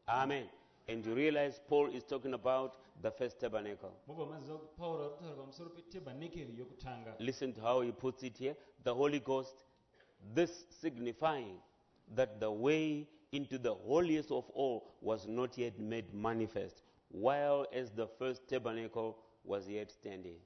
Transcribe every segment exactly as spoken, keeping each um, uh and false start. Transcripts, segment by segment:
Amen. And you realize Paul is talking about the first tabernacle. Listen to how he puts it here. The Holy Ghost, this signifying that the way into the holiest of all was not yet made manifest, while as the first tabernacle was yet standing.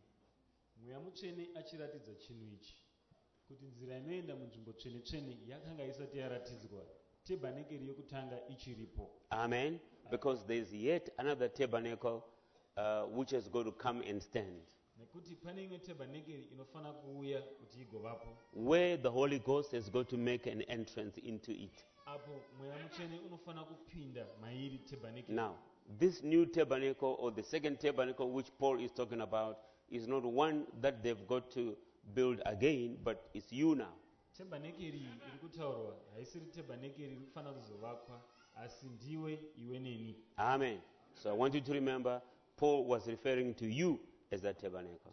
Amen. Because there is yet another tabernacle uh, which is going to come and stand, where the Holy Ghost is going to make an entrance into it. Now, this new tabernacle, or the second tabernacle which Paul is talking about, is not one that they've got to build again, but it's you now. Amen. So I want you to remember, Paul was referring to you as that tabernacle.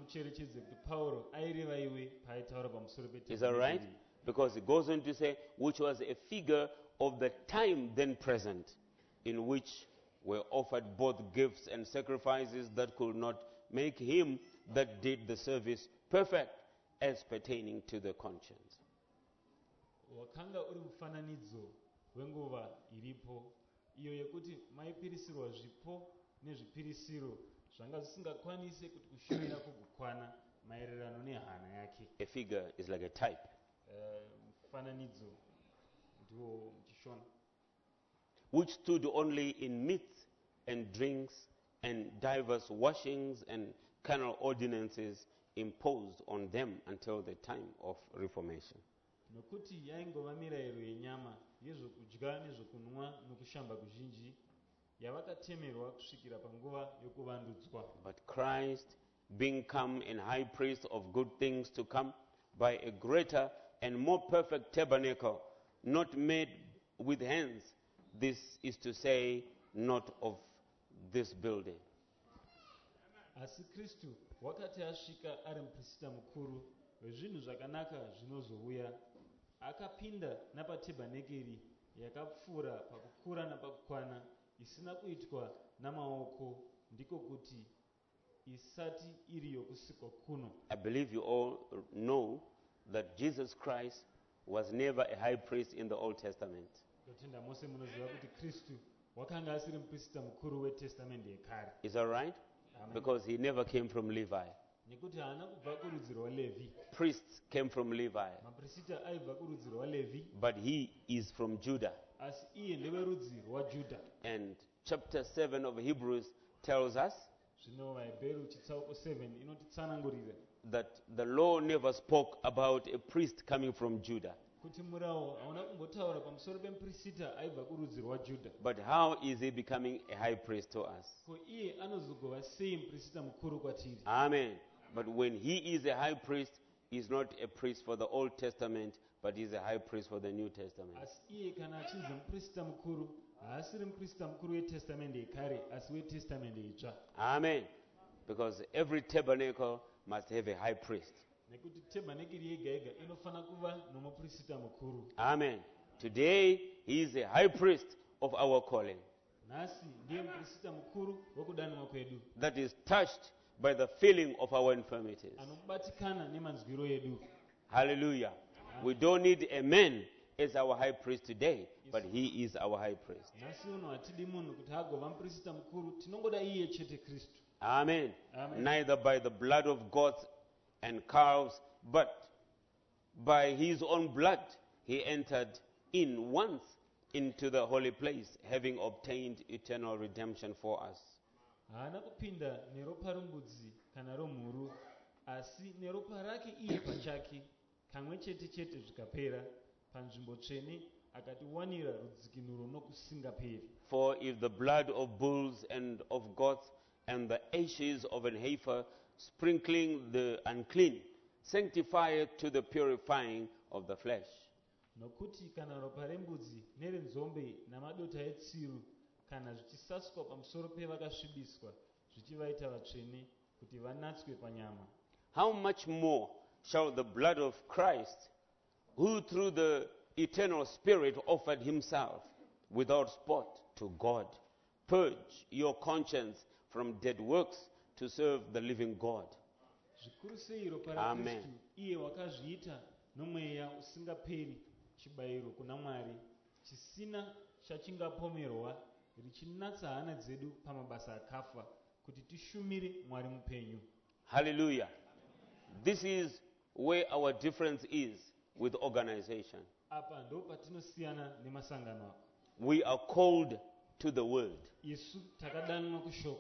Is that right? Because it goes on to say, which was a figure of the time then present, in which were offered both gifts and sacrifices that could not make him that did the service perfect as pertaining to the conscience. Wakanga uri mufananidzo wenguva iripo iyo yekuti maipirisirwa zvipo nezvipirisiro zvanga zvisingakwanise kuti kushumira kugukwana maererano nehana yake. A figure is like a type. Mufananidzo ndiwo muchishona. Which stood only in meats and drinks and diverse washings and carnal ordinances imposed on them until the time of Reformation. Nokuti yaingova mirayiro yenyama yezvokudya nezvokunwa nokushamba kuzhinji yavakatemerwa kusvikira panguva yokuvandudzwa. But Christ, being come and high priest of good things to come, by a greater and more perfect tabernacle, not made with hands, this is to say, not of this building. Asi Kristu wakati asvika ari muprista mukuru wezvinhu zvakanaka zvinozouya, akapinda napatabhenakeri yakapfuura pakukura napakukwana, isina kuitwa namaoko, ndiko kuti isati iri yokusikwa kuno. I believe you all know that Jesus Christ was never a high priest in the Old Testament. Ndotenda mose munoziva kuti Kristu wakanga asiri muprista mukuru weTestament yekare. Is that right? Amen. Because he never came from Levi. Nekuti haana kubva kurudzi rwaLevi. Priests came from Levi. Maprista aibva kurudzi rwaLevi. But he is from Judah. Asi iye ndewerudzi rwaJudha. And chapter seven of Hebrews tells us zvino vaHebheru chitsauko seven inotitsanangurira that the law never spoke about a priest coming from Judah. kuti murau hauna kumbotaura pamusoro pemuprista aibva kurudzi rwaJudha. But how is he becoming a high priest to us? Ko iye anozogova sei muprista mukuru kwatiri? Amen. But when he is a high priest, he's not a priest for the Old Testament, but he's a high priest for the New Testament. Asi iye kana achinzi muprista mukuru, haasiri muprista mukuru weTestament yekare, asi weTestament itsva. Amen. Because every tabernacle must have a high priest. Nekuti tabhenakeri yega yega inofana kuva nomuprista mukuru. Amen. Today, he is a high priest of our calling. Nhasi ndiye muprista mukuru wokudanwa kwedu. That is touched by the feeling of our infirmities. Anobatikana nemanzwiro edu. Hallelujah. We don't need a man as our high priest today, but he is our high priest. Nhasi uno hatidi munhu kuti agova muprista mukuru, tinongoda iye chete Kristu. Amen. Amen. Neither by the blood of goats and calves, but by his own blood he entered in once into the holy place, having obtained eternal redemption for us. Haana kupinda neropa rombudzi kana romhuru, asi neropa rake iye pachake, kamwe chete chete zvikapera, panzvimbo tsvene akatiwanira rudzikinuro nokusingaperi. For if the blood of bulls and of goats and the ashes of an heifer, sprinkling the unclean, sanctifieth to the purifying of the flesh. Nokuti kana ropa rembudzi nerenzombe namadota etsiru kana zvichisaswa pamusoro pevakasvibiswa zvichivaita vatsvene kuti vanatswe panyama. How much more shall the blood of Christ, who through the eternal Spirit offered himself without spot to God. Purge your conscience from dead works to serve the living God. Zvikuru sei ropa raKristu Amen. iye wakazviita nomweya usingaperi chibayiro kuna Mwari chisina chachingapomerwa richinatsa hana dzedu pamabasa akafa kuti tishumire Mwari mupenyu. Hallelujah. This is where our difference is with organization. Apa ndo patinosiyana nemasangano. We are called to the word. Isu takadanwa kushoko.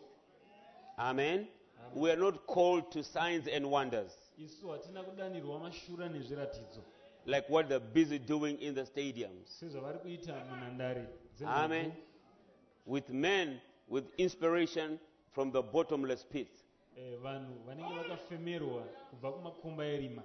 Amen. We are not called to signs and wonders, Isu hatina kudanirwa mashura nezviratidzo. like what they're busy doing in the stadiums. Sezvavari kuita munhandare dzemhepo. Amen. With men with inspiration from the bottomless pit. Eh, vanhu vanenge vakafemerwa kubva kumakomba erima.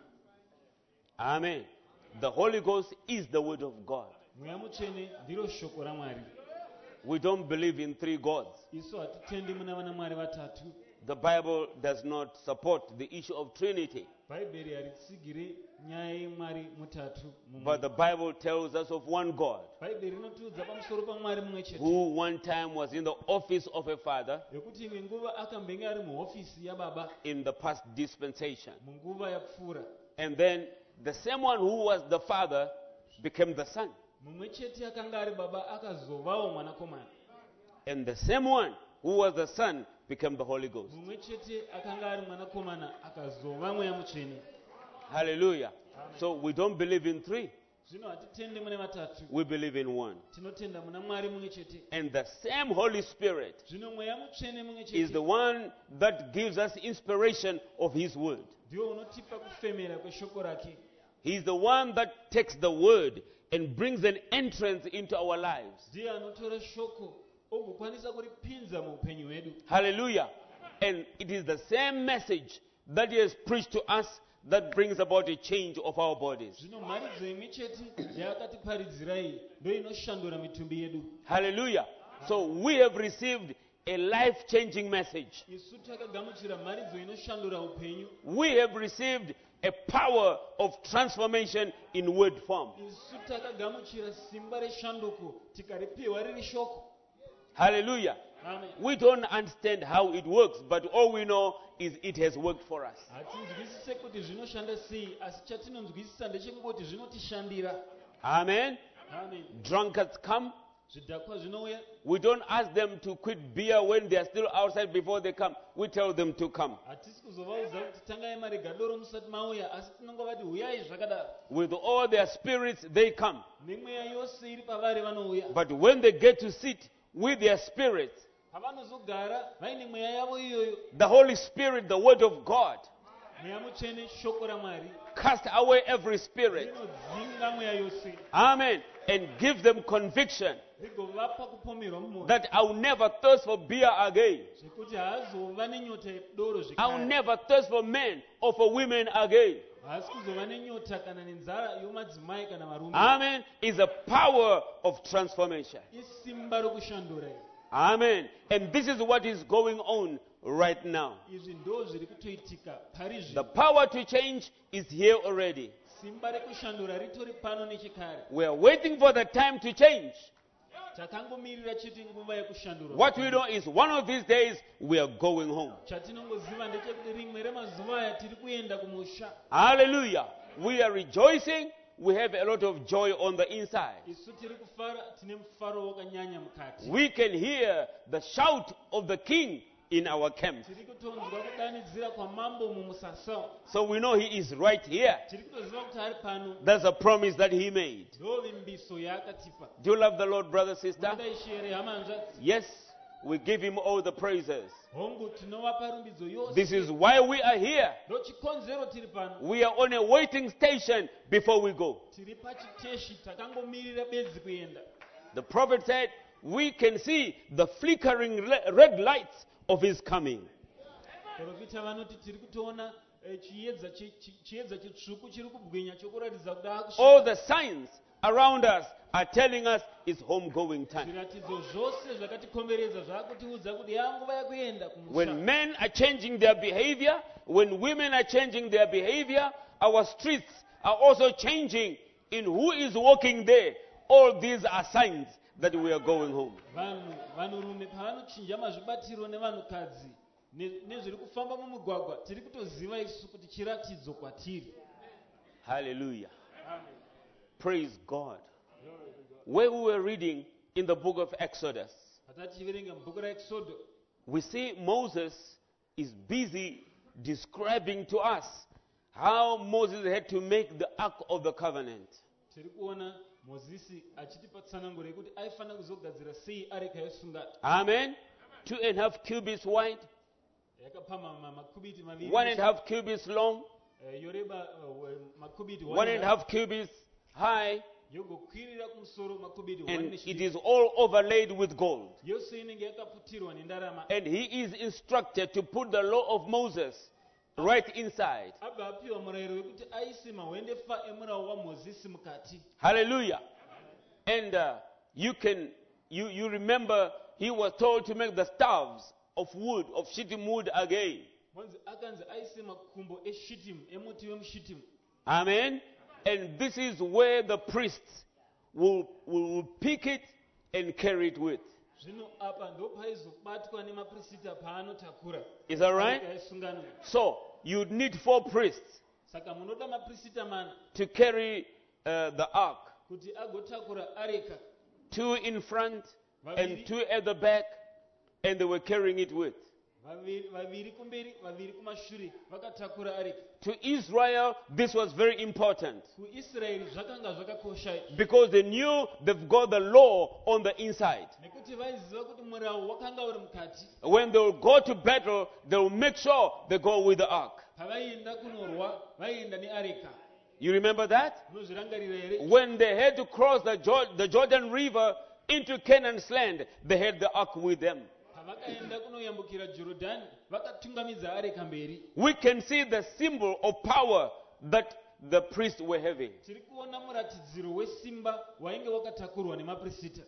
Amen. The Holy Ghost is the word of God. Mweya mutsvene ndiro shoko raMwari. We don't believe in three gods. Isu hatitendi muna vana Mwari vatatu. The Bible does not support the issue of Trinity. Bhaibheri haritsigiri nyaya yeMwari mutatu mumwe. But the Bible tells us of one God Bhaibheri rinotiudza pamusoro paMwari mumwe chete. who one time was in the office of a father Yekuti imwe nguva akambenge ari muhofisi yaBaba in the past dispensation. munguva yapfuura. And then the same one who was the father became the son. Mumwe chete akanga ari baba akazovawo mwanakomana. And the same one who was the son became the Holy Ghost. Mumwe chete akanga ari mwanakomana akazova mweya mutsvene. Hallelujah. So we don't believe in three. Zvino hatitendi mune vatatu. We believe in one. Tinotenda muna Mwari mumwe chete. And the same Holy Spirit Zvino mweya mutsvene mumwe is chete the one that gives us inspiration of His word. ndiwo unotipa kufemera kweshoko rake. He's the one that takes the word and brings an entrance into our lives. Ndiye anotora shoko ogokwanisa kuripinza muupenyu hwedu. Hallelujah. And it is the same message that He has preached to us that brings about a change of our bodies. Zvino mharidzo imwe chete yaakatiparidzira iyi ndo inoshandura mitumbi yedu. Hallelujah. So we have received a life-changing message. Isu takagamuchira mharidzo inoshandura upenyu. We have received a power of transformation in word form. Isu takagamuchira simba reshanduko tikaripiwa riri shoko. Hallelujah. Amen. We don't understand how it works, but all we know is it has worked for us. Hatinzwisise kuti zvinoshanda sei, asi chatinonzwisisa ndechekungoti zvinotishandira. Amen. Amen. Drunkards come. Zvidhakwa zvinouya. We don't ask them to quit beer when they are still outside before they come. We tell them to come. Hatisi kuzovaudza kuti tangai marega doro musati mauya, asi tinongovati huyai zvakadaro. With all their spirits, they come. Nemweya yose iri pavari vanouya. But when they get to sit with their spirits, Pavanozogara vaine mweya yavo iyoyo. the Holy Spirit, the Word of God, Mweya mutsvene shoko raMwari cast away every spirit. rinodzinga mweya yose Amen. And give them conviction rigovapa kupomerwa mumwoyo that I'll never thirst for beer again. zvekuti haazova nenyota yedoro I'll zvekare. never thirst for men or for women again. Haasi kuzova nenyota kana nenzara yomadzimai kana varume. Amen. Is a power of transformation. Isimba rokushandura iri. Amen. And this is what is going on right now. Izvi ndo zviri kutoitika pari The zvino. power to change is here already. Simba rekushandura ritori pano nechekare. We are waiting for the time to change. Takangomirira chete nguva yekushandurwa. What we know is one of these days we are going home. Chatinongoziva ndechekuti rimwe remazuva aya tiri kuenda kumusha. Hallelujah. We are rejoicing. We have a lot of joy on the inside. Isu tiri kufara, tine mufaro wakanyanya mukati. We can hear the shout of the king in our camp. Tiri kutonzwa kudanidzira kwa mambo mumusasa. So we know he is right here. Tiri kutoziva kuti ari pano. That's a promise that he made. Ndo vimbiso yaakatipa. Do you love the Lord, brother, sister? Munda ishere hama hanzvadzi. Yes, we give him all the praises. Hongu tinovapa rumbidzo yose. This is why we are here. Ndo chikonzero tiri pano. We are on a waiting station before we go. Tiri pachiteshi takangomirira bedzi kuenda. The prophet said, we can see the flickering le- red lights of his coming. Profita vanoti tiri kutoona eh, chiedza chi- chi- chiedza chitsvuku chiri kubwinya chokuratidza kuti akusvika. All the signs around us are telling us it's homegoing time. Zviratidzo zvose zvakatikomberedza zvakutiudza kuti yanguva yekuenda kumusha. When men are changing their behavior, when women are changing their behavior, our streets are also changing in who is walking there. All these are signs that we are going home. vanhu vanhurume pavanochinja mazvibatiro nevanhukadzi ne- nezviri kufamba mumugwagwa tiri kutoziva isu kuti chiratidzo kwatiri. Hallelujah. Praise God. Where we were reading in the book of Exodus, patativerenga mubhuku raExodo we see Moses is busy describing to us how Moses had to make the Ark of the Covenant. tiri kuona mozisi achitipa tsananguro yekuti aifanira kuzogadzira sei areka yesungano. Amen. Two and a half cubits wide, yakapamhama makubiti one and a maviri half cubits long, eh, yoreba eh, makubiti one and a half cubits high, yogokwirira kumusoro makubiti and one it is all overlaid with gold. yose inenge yakaputirwa nendarama. And he is instructed to put the law of Moses right inside. abva apiwa murayiro wekuti aise mahwendefa emurau wamozisi mukati. Hallelujah. And uh, you can, you, you remember he was told to make the staves of wood, of shittim wood again. Mwanzi akanzi aise makumbo eshitimu emuti wemushitimu. Amen. And this is where the priests will, will, will pick it and carry it with. Zvino apa ndo paizobatwa nemaprista paanotakura. Is that right? areka yesungano. So, you'd need four priests Saka munoda maprista mana to carry uh, the ark. kuti agotakura areka. Two in front and Vaviri- two at the back, and they were carrying it with. Vaviri vaviri kumberi vaviri kumashure vakatakura areka. To Israel, this was very important kuIsraeri zvakanga zvakakosha because they knew they've got the law on the inside. nekuti vaiziva kuti murau wakanga uri mukati. When they will go to battle, they will make sure they go with the ark. Pavaienda kunorwa vaienda neareka. You remember that? Munozvirangarira here? When they had to cross the, Jor- the Jordan River into Canaan's land, they had the ark with them. Pavakaenda kunoyambukira Jorodhani vakatungamidza areka mberi. We can see the symbol of power that the priests were having. Tiri kuona muratidziro wesimba wainge wakatakurwa nemaprista.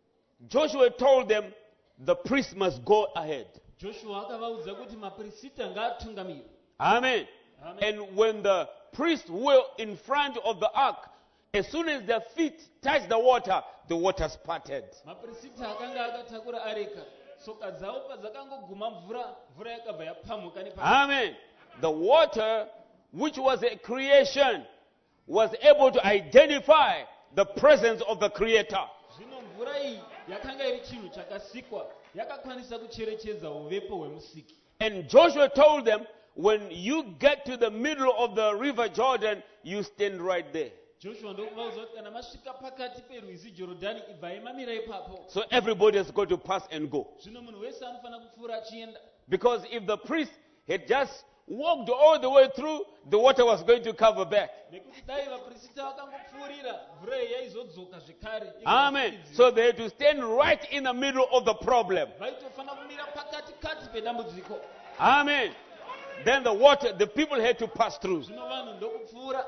Joshua told them the priests must go ahead. Joshua akavaudza kuti maprista ngaatungamire. Amen. Amen. And when the priests were in front of the ark, as soon as their feet touched the water, the waters parted. Maprista akanga akatakura areka. Soka dzavo padzakangoguma mvura, mvura yakabva yapamhuka nepasi. Amen. The water, which was a creation, was able to identify the presence of the Creator. Zvino mvura iyi yakanga iri chinhu chakasikwa yakakwanisa kucherechedza uvepo hwemusiki. And Joshua told them, when you get to the middle of the river Jordan, you stand right there. Joshua ndokuvaudza kuti kana masvika pakati perwizi Jorodhani ibvai mamira ipapo. So everybody has got to pass and go. Zvino munhu wese anofanira kupfuura achienda. Because if the priest had just walked all the way through, the water was going to cover back. Nekuti dai vaprista vakangopfuurira mvura iyi yaizodzoka zvekare. Amen. So they had to stand right in the middle of the problem. vaitofanira kumira pakati kati pedambudziko. Amen. Then the water, the people had to pass through. Zvino vanhu ndokupfuura.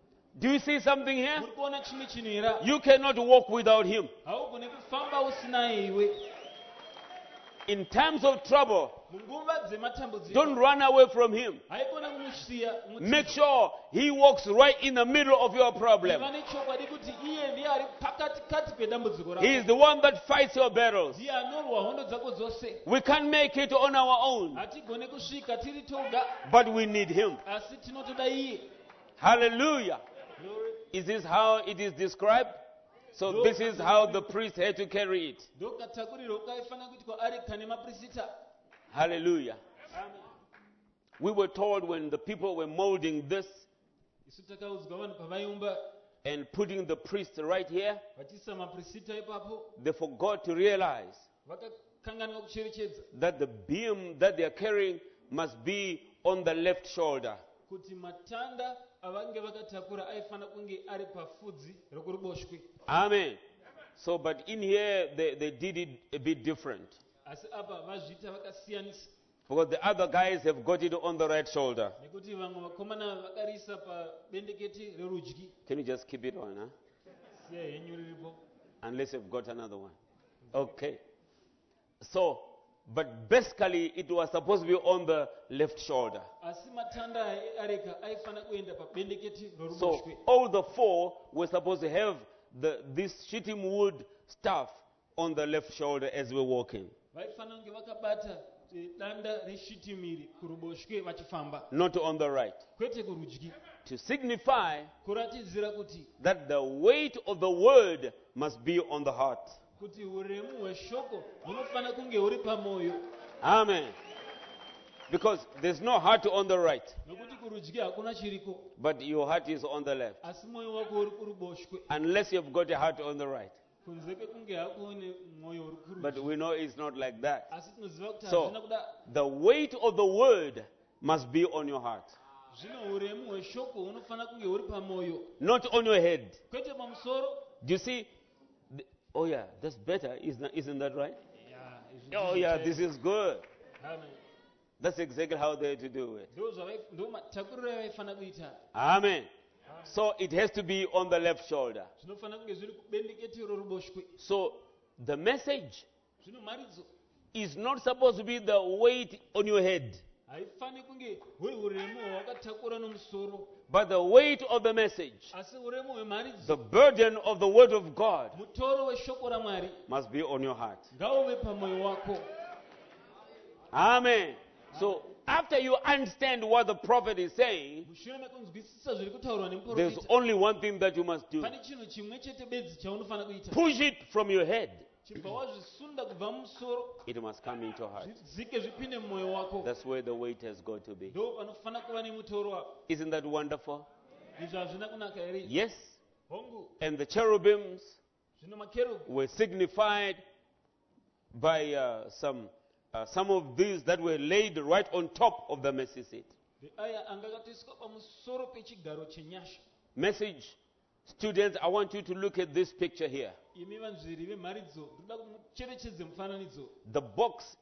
Do you see something here? Muri kuona chimwe chinhu here? You cannot walk without him. Haugoni kufamba usinaye iwe. In times of trouble, Munguva dzematambudziko don't run away from him. haikona kumusiya umuti- Make sure he walks right in the middle of your problem. iva nechokwadi kuti iye ndiye ari pakati kati pedambudziko He is rako. the one that fights your battles. Ndiye anorwa hondo dzako dzose. We can't make it on our own, Hatigone kusvika tiri toga but we need him. asi tinotoda iye. Hallelujah. Glory. Is this how it is described? So this is how the priest had to carry it. Ndokatakuriro kaifanira kuitwa areka nemaprista. Hallelujah. Amen. We were told when the people were molding this Isu takaudzwa vanhu pavaiumba and putting the priest right here, vachiisa maprista ipapo they forgot to realize vakakanganwa kucherechedza that the beam that they are carrying must be on the left shoulder. kuti matanda avange vakatakura aifanira kunge ari pafudzi rokuruboshwe. Amen. So, but in here, they, they did it a bit different. Asi apa vazviita vakasiyanisa Because the other guys have got it on the right shoulder. nekuti vamwe vakomana vakariisa pabendeketi rerudyi. Can you just keep it on, huh? Siya henyu riripo. Unless you've got another one. Okay. So, but basically, it was supposed to be on the left shoulder. Asi matanda areka aifanira kuenda pabendeketi So, roruboshwe. all the four were supposed to have the, this shittim wood staff on the left shoulder as we're walking. vaifanira kunge vakabata eh, danda reshitimiri kuruboshwe vachifamba, Not on the right. kwete kurudyi, To signify kuratidzira kuti that the weight of the word must be on the heart. kuti uremu hweshoko hunofanira kunge huri pamwoyo, Amen. Because there's no heart on the right, nokuti kurudyi hakuna chiriko, but your heart is on the left. asi mwoyo wako uri kuruboshwe, Unless you've got a heart on the right. kunze kwekunge hako une mwoyo uri But kurudyi. we know it's not like that. Asi tinoziva kuti So- hazvina kuda. The weight of the word must be on your heart, Zvino uremu hweshoko hunofanira kunge huri pamwoyo, not on your head. kwete pamusoro. Do you see? The- oh yeah, that's better. Isn't, isn't that right? Ya, izvi Oh ndizvo yeah, chaizvo. this is good. Amen. That's exactly how they're to do it. Ndo zvavai- ndo matakuriro avaifanira kuita. Amen. So it has to be on the left shoulder. Zvinofanira kunge zviri kubendeketero ruboshwe. So the message Zvino mharidzo is not supposed to be the weight on your head, haifaniri kunge huri uremu hwawakatakura nomusoro, but the weight of the message, asi uremu hwemharidzo, the burden of the word of God mutoro weshoko raMwari must be on your heart. ngauve pamwoyo wako. Amen. So after you understand what the prophet is saying, Mushure mekunzwisisa zviri kutaurwa there's nemuprofita, only one thing that you must do. pane chinhu chimwe chete bedzi chaunofanira kuita. Push it from your head. Chibva wazvisunda kubva mumusoro, It must come into your heart. zvidzike zvipinde mumwoyo wako. That's where the weight has got to be. Ndo panofanira kuva nemutoro wako. Isn't that wonderful? Izvi hazvina kunaka here? Yes. Hongu, And the cherubims zvino makerubhi were signified by uh, some uh, some of these that were laid right on top of the mercy seat. aya anga akatoiswa pamusoro pechigaro chenyasha. Message students, I want you to look at this picture here. Imi vanzviri vemharidzo, ndoda kumucherechedze mufananidzo. The box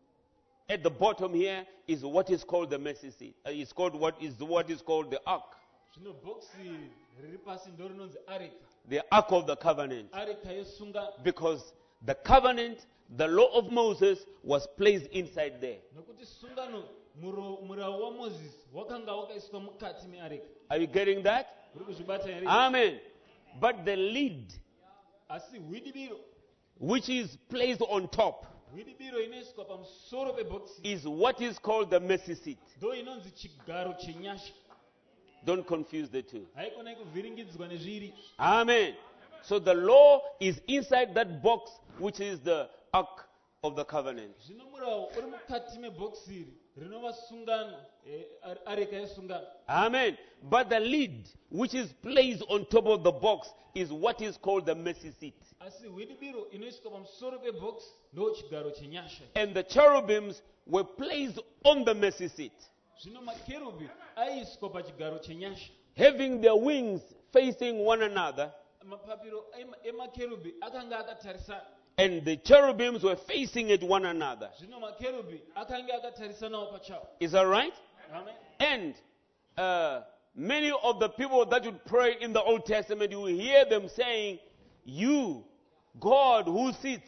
at the bottom here is what is called the mercy seat. Uh, it's called what is what is called the ark, Zvino bhokisi riri pasi ndo rinonzi areka, the ark of the covenant, areka yesungano, because the covenant, the law of Moses, was placed inside there. nokuti sungano, muro- murau waMozisi wakanga wakaiswa mukati meareka. Are you getting that? Uri kuzvibata here? Amen. But the lid, Asi hwidibiro, which is placed on top, hwidibiro inoiswa pamusoro pebhokisi is what is called the mercy seat. ndo inonzi chigaro chenyasha. Don't confuse the two. Haikonai kuvhiringidzwa nezviri. Amen. So the law is inside that box, which is the ark of the covenant. Zvino murau uri mukati mebhokisi iri rinova sungano, eh, ar- areka yesungano. Amen. But the lid, which is placed on top of the box, is what is called the mercy seat. Asi hwidibiro inoiswa pamusoro pebhokisi ndo chigaro chenyasha. And the cherubims were placed on the mercy seat, Zvino makerubhi aiswa pachigaro chenyasha. having their wings facing one another, Mapapiro ema- emakerubhi akanga akatarisana. and the cherubims were facing at one another. Zvino makerubhi akanga akatarisanawo pachawo. Is that right? Amen. And uh, many of the people that would pray in the Old Testament, you will hear them saying, "You, God, who sits,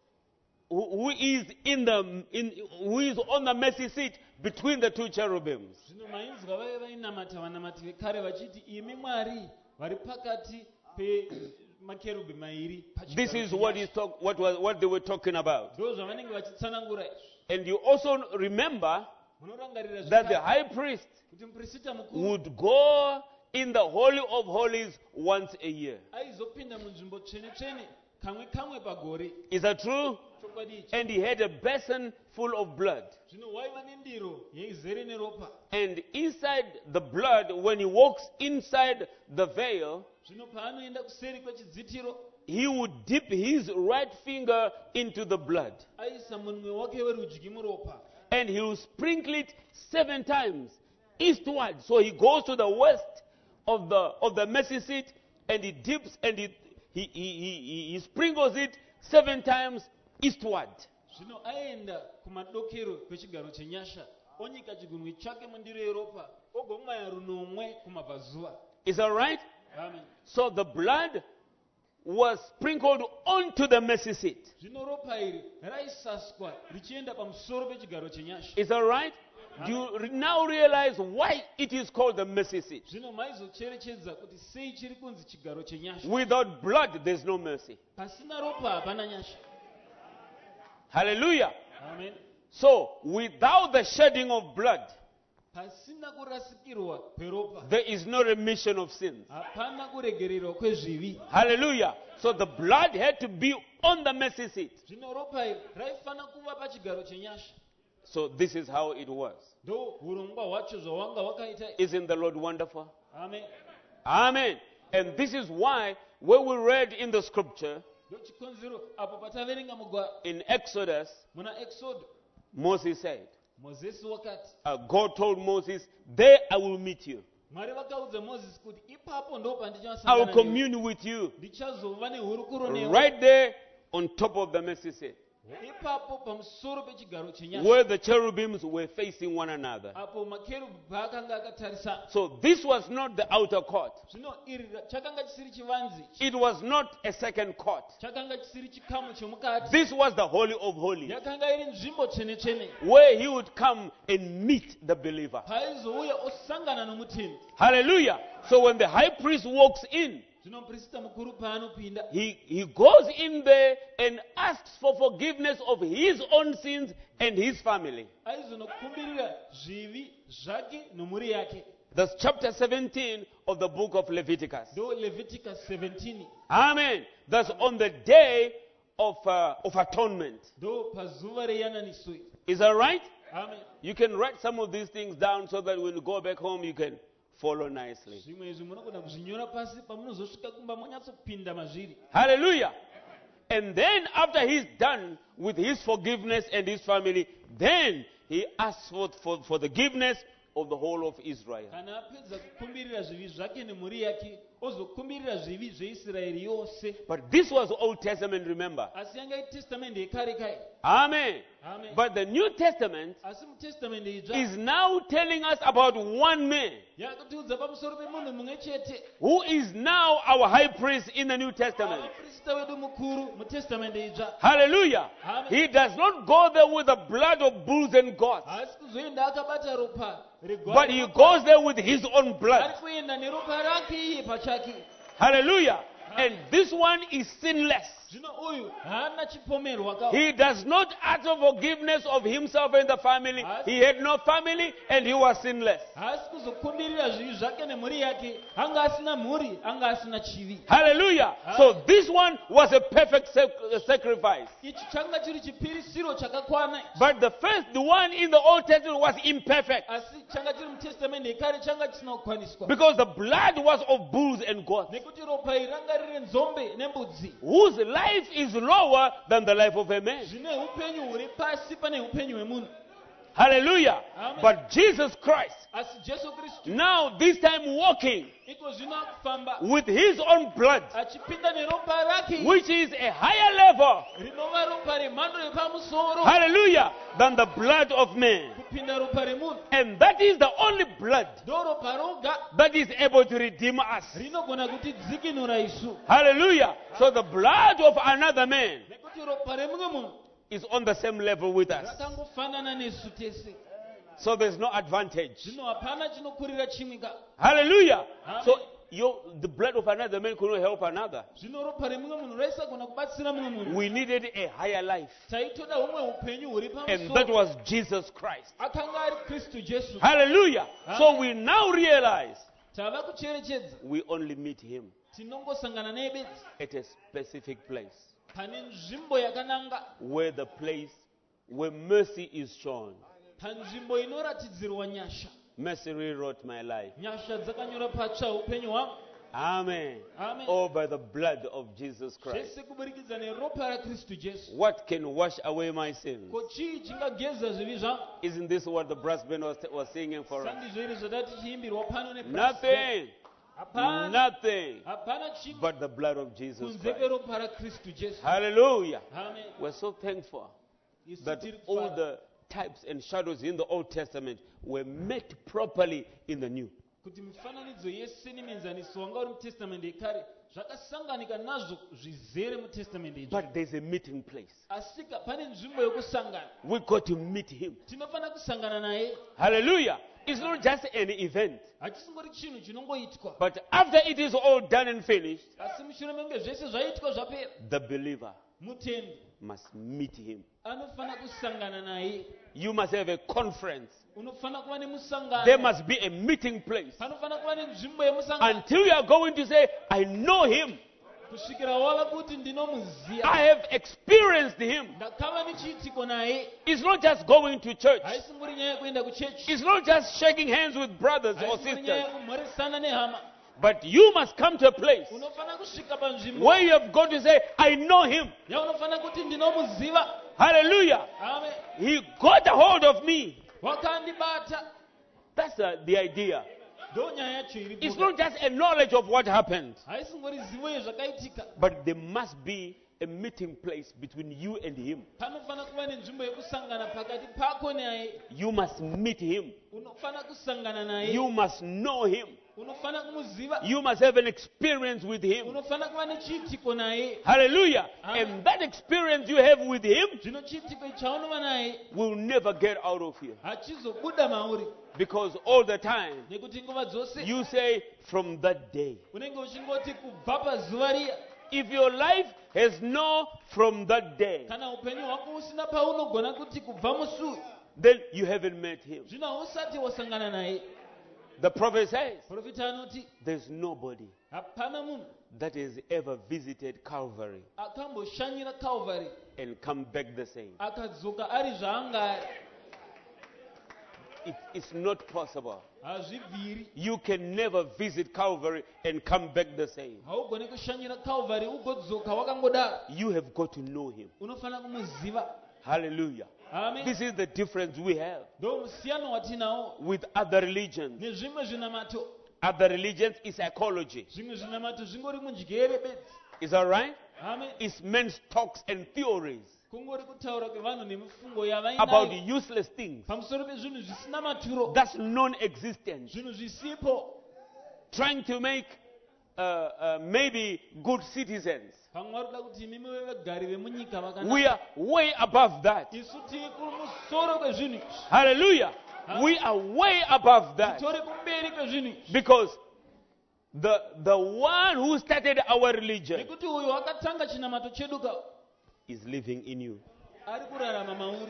who, who is in the, in, who is on the mercy seat between the two cherubims." Zvino mainzwa vaive vainamata vanamati vekare vachiti, imi Mwari vari pakati pemakerubhi mairi pachigaro This is what chenyasha. is talk, what was what they were talking about. Ndo zvavanenge vachitsanangura izvi. And you also remember Munorangarira that the zvakare high priest kuti muprista mukuru would go in the Holy of Holies once a year. aizopinda munzvimbo tsvene-tsvene kamwe kamwe pagore. Is that true? Chokwadi ichi. And he had a basin full of blood. Zvino waiva nendiro yeizere neropa. And inside the blood, when he walks inside the veil, Zvino paanoenda kuseri kwechidzitiro, he would dip his right finger into the blood. aisa munwe wake werudyi muropa. And he will sprinkle it seven times eastward. So he goes to the west of the of the mercy seat, and he dips and he, he, he, he, he sprinkles it seven times eastward. Zvino aenda kumadokero kwechigaro chenyasha, onyika chigunwe chake mundiro yeropa, ogomwaya runomwe kumabvazuva. Is that right? Amen. So the blood was sprinkled onto the mercy seat. Zvino ropa iri raisaswa richienda pamusoro pechigaro chenyasha. Is that right? Do you re- now realize why it is called the mercy seat? Zvino maizocherechedza kuti sei chiri kunzi chigaro chenyasha. Without blood, there's no mercy. Pasina ropa hapana nyasha. Hallelujah. Amen. So, without the shedding of blood, Pasina kurasikirwa kweropa. there is no remission of sins. Hapana kuregererwa kwezvivi. Hallelujah. So the blood had to be on the mercy seat. Zvino ropa iri raifana kuva pachigaro chenyasha. So this is how it was. Ndo urongwa hwacho zvawanga hwakaita. Isn't the Lord wonderful? Amen. Amen. And this is why when we read in the scripture, Ndo chikonzero apo pataverenga mugwa in Exodus, muna Exodus, Moses said, Moses wakati, uh, God told Moses, there I will meet you. Mwari vakaudza Moses kuti ipapo ndo I will pandichasangana newe. commune with you. Ndichazova nehurukuro newe. Right there on top of the mercy seat, Ipapo pamusoro pechigaro chenyasha. where the cherubims were facing one another. Apo makerubhi paakanga akatarisana. So this was not the outer court. Zvino iri chakanga chisiri chivanze. It was not a second court. Chakanga chisiri chikamu chemukati. This was the Holy of Holies, Yakanga iri nzvimbo tsvene tsvene. where he would come and meet the believer. Paizouya osangana nomutemi. Hallelujah. So when the high priest walks in, Zvino muprista mukuru paanopinda, he, he goes in there and asks for forgiveness of his own sins and his family. aizonokumbirira zvivi zvake nomhuri yake. That's chapter seventeen of the book of Leviticus. Ndo Leviticus seventeen. Amen. That's on the day of, uh, of atonement. Ndo pazuva reyananiso iri. Is that right? Amen. You can write some of these things down so that when you go back home, you can follow nicely. Zvimwe izvi munogona kuzvinyora pasi pamunozosvika kumba monyatsopinda mazviri. Hallelujah. And then after he's done with his forgiveness and his family, then he asks for, for, for the forgiveness of the whole of Israel. Kana apedza kukumbirira zvivi zvake nemhuri yake, ozokumbirira zvivi zveIsraeri yose. But this was Old Testament, remember. Asi yanga itestamende yekare kare. Amen. Amen. But the New Testament Asi mutestamende itsva is now telling us about one man yakatiudza pamusoro pemunhu mumwe chete. who is now our high priest in the New Testament. Muprista wedu mukuru mutestamende itsva. Hallelujah. Amen. He does not go there with the blood of bulls and goats, Asi kuzoenda akabata ropa but he goes there with his own ari blood. kuenda neropa rake iye pachake. Hallelujah. And this one is sinless. Zvino uyu haana chipomerwa kawo. He does not ask for forgiveness of himself and the family. He had no family and he was sinless. Haasi kuzokumbirira zvivi zvake nemhuri yake. Anga asina mhuri, anga asina chivi. Hallelujah. So this one was a perfect sac- uh, sacrifice. Ichi changa chiri chipirisiro chakakwana. But the first, the one in the Old Testament was imperfect. Asi changa chiri mutestamende yekare changa chisina kukwaniswa. Because the blood was of bulls and goats, Nekuti ropa iri ranga riri nzombe nembudzi. whose life is lower than the life of a man. Zvine upenyu huri pasi pane upenyu hwemunhu. Hallelujah. Amen. But Jesus Christ, Asi Jesu Kristu now this time walking iko zvino akufamba with his own blood, achipinda neropa rake which is a higher level, rinova ropa remhando yepamusoro hallelujah, than the blood of man. kupinda ropa remunhu. And that is the only blood Ndo ropa roga that is able to redeem us. rinogona kutidzikinura isu. Hallelujah. So the blood of another man Nekuti ropa remumwe munhu is on the same level with us. rakangofanana nesu tese. So there's no advantage. Zvino hapana chinokurira chimwe ka. Hallelujah. Amen. So your, the blood of another man could not help another. Zvino ropa remumwe munhu raisagona kubatsira mumwe munhu. We needed a higher life. Taitoda humwe upenyu huri And that pamusoro. was Jesus Christ. Akanga ari Kristu Jesu. Hallelujah. So Amen. we now realize Tava kucherechedza. we only meet him Tinongosangana naye bedzi. at a specific place. Pane nzvimbo yakananga. Where the place where mercy is shown. Panzvimbo inoratidzirwa nyasha. Mercy rewrote my life. Nyasha dzakanyora patsva upenyu hwangu. Amen. Amen. All by the blood of Jesus Christ. Zvese kuburikidza neropa raKristu Jesu. What can wash away my sins? Ko chii chingageza zvivi zvangu? Isn't this what the brass band was, was singing for us? Sandizvo iri zvatati chiimbirwa pano nebrass band. Nothing. Hapana. Nothing Hapana chimwe but the blood of Jesus kunze Christ. kweropa raKristu Jesu. Hallelujah. Amen. We're so thankful Isu that tiri all kufara. the types and shadows in the Old Testament were met properly in the New. Kuti mifananidzo yese nemenzaniso wanga uri mutestamende yekare zvakasanganika nazvo zvizere mutestamende itsva. But there's a meeting place. Asika pane nzvimbo yokusangana. We got to meet him. Tinofanira kusangana naye. Hallelujah. It's not just an event. Hachisingori chinhu chinongoitwa. But after it is all done and finished, Asi mushure menge zvese zvaitwa zvapera. the believer mutendi must meet him. anofana kusangana naye. You must have a conference. Unofana kuva nemusangano. There must be a meeting place. Panofana kuva nenzvimbo yemusangano. Until you are going to say, I know him. Kusvikira wava kuti ndinomuziva. I have experienced him. Ndakava nechiitiko naye. It's not just going to church. Haisingori nyaya yekuenda kuchechi. It's not just shaking hands with brothers or Haisingori nyaya sisters. yekumhoresana nehama. But you must come to a place Unofana kusvika panzvimbo. where you have got to say, I know him. Yaunofana kuti ndinomuziva. Hallelujah. Amen. He got a hold of me. Wakandibata. That's uh, the idea. Ndonyaya yacho iripo. It's not just a knowledge of what happened, Haisingori zivo yezvakaitika. but there must be a meeting place between you and him. Panofana kuva nenzvimbo yekusangana pakati pako naye. You must meet him. Unofana kusangana naye. You must know him. Unofana kumuziva. You must have an experience with him. Unofana kuva nechiitiko naye. Hallelujah. Amen. And that experience you have with him Zvino chiitiko chaunova naye will never get out of you. hachizobuda mauri. Because all the time Nekuti nguva dzose you say, from that day. unenge uchingoti kubva pazuva riya. If your life has no from that day, Kana upenyu hwako usina paunogona kuti kubva musi uyu. then you haven't met him. Zvino hausati wasangana naye. The prophet says, Profita anoti there's nobody hapana munhu that has ever visited Calvary akamboshanyira Calvary and come back the same. akadzoka ari zvaanga ari. It, it's not possible. Hazvibviri. You can never visit Calvary and come back the same. Haugoni kushanyira Calvary ugodzoka wakangodaro. You have got to know him. Unofana kumuziva. Hallelujah. Amen. This is the difference we have Ndo musiyano watinawo with other religions. nezvimwe zvinamato. Other religions is psychology. Zvimwe zvinamato zvingori munjere bedzi. Is that right? Amen. It's men's talks and theories Kungori kutaura kwevanhu nemifungo about yavainayo useless things. pamusoro pezvinhu zvisina maturo. That's non-existent. Zvinhu zvisipo. Trying to make uh, uh, maybe good citizens. Pamwe vari kuda kuti imi muve vagari vemunyika vakanaka. We are way above that. Isu tiri kumusoro kwezvinhu izvi. Hallelujah. We are way above that. Titori kumberi kwezvinhu izvi. Because the, the one who started our religion Nekuti uyo wakatanga chinamato chedu ka is living in you. ari kurarama mauri.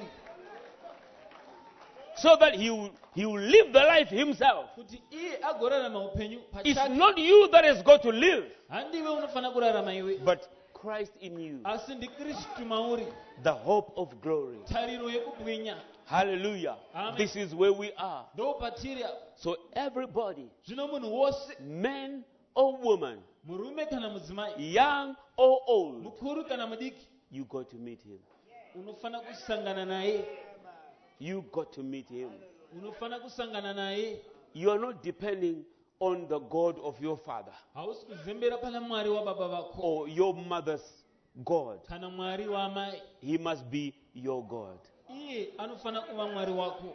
So that he will, he will live the life himself. Kuti iye agorarama upenyu It's pachake. not you that has got to live, Handiwe unofana kurarama iwe. but Christ in you, Asi ndiKristu mauri. the hope of glory. Tariro yekubwinya. Hallelujah. Amen. This is where we are. Ndo patiri apa. So everybody, Zvino munhu wose, man or woman, murume kana mudzimai, young or old, mukuru kana mudiki, you got to meet him. unofana kusangana naye. You got to meet him. Unofana kusangana naye. You are not depending on the God of your father Hausi kuzembera pana Mwari wa baba vako or your mother's God. kana Mwari wa amai. He must be your God. Iye anofana kuva Mwari wako.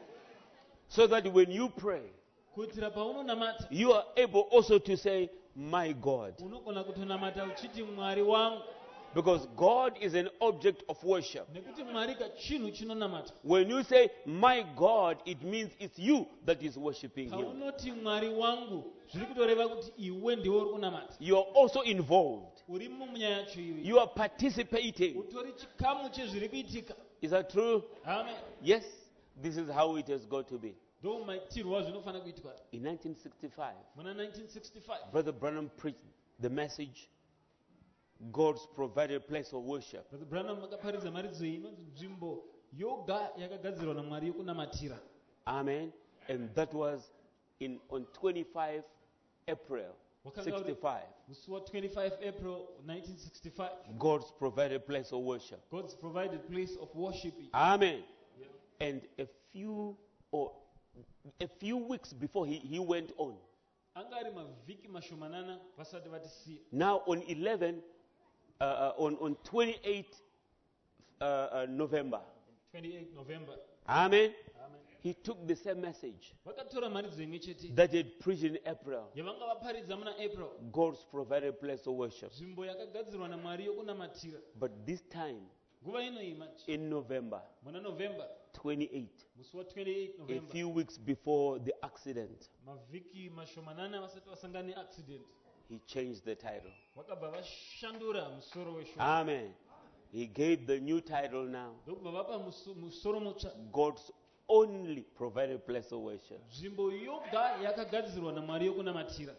So that when you pray, Kuitira paunonamata, you are able also to say, my God. unogona kutonamata uchiti Mwari wangu. Because God is an object of worship. Nekuti Mwari kachinhu chinonamata. When you say, my God, it means it's you that is worshiping him. Paunoti Mwari wangu, zviri kutoreva kuti iwe ndiwe uri kunamata. You are also involved. Uri munyaya yacho iwe. You are participating. Utori chikamu chezviri kuitika. Is that true? Amen. Yes. This is how it has got to be. Ndo maitirwo azvinofana kuitwa. In nineteen sixty-five, Muna nineteen sixty-five. Brother Branham preached the message, God's provided place of worship. Brother Branham akaparidza maridzo iyi inonzi nzvimbo yoga yakagadzirwa naMwari yokunamatira. Amen. And that was in on twenty-fifth April sixty-five. Musi wa twenty-five April nineteen sixty-five. God's provided place of worship. God's provided place of worship. Amen. Yeah. And a few or a few weeks before he, he went on. Anga ari mavhiki mashomanana vasati vatisiya. Now on eleven uh, uh, on on twenty-eighth uh, uh, November. twenty-eighth November. Amen. Amen. He took the same message Vakatora maridzo imwe chete that he had preached in April. yavanga vaparidza muna April. God's provided place of worship. Nzvimbo yakagadzirwa naMwari yokunamatira. But this time Nguva ino iyi manje. in November Muna November. twenty-eighth, Musi wa twenty-eighth a November. few weeks before the accident, Mavhiki mashomanana vasati vasangana neaccident. he changed the title. Vakabva vashandura musoro weshoko. Amen. He gave the new title now, ndokubva vapa muso- musoro mutsva, God's only provided place of worship. nzvimbo yoga yakagadzirwa namwari yokunamatira.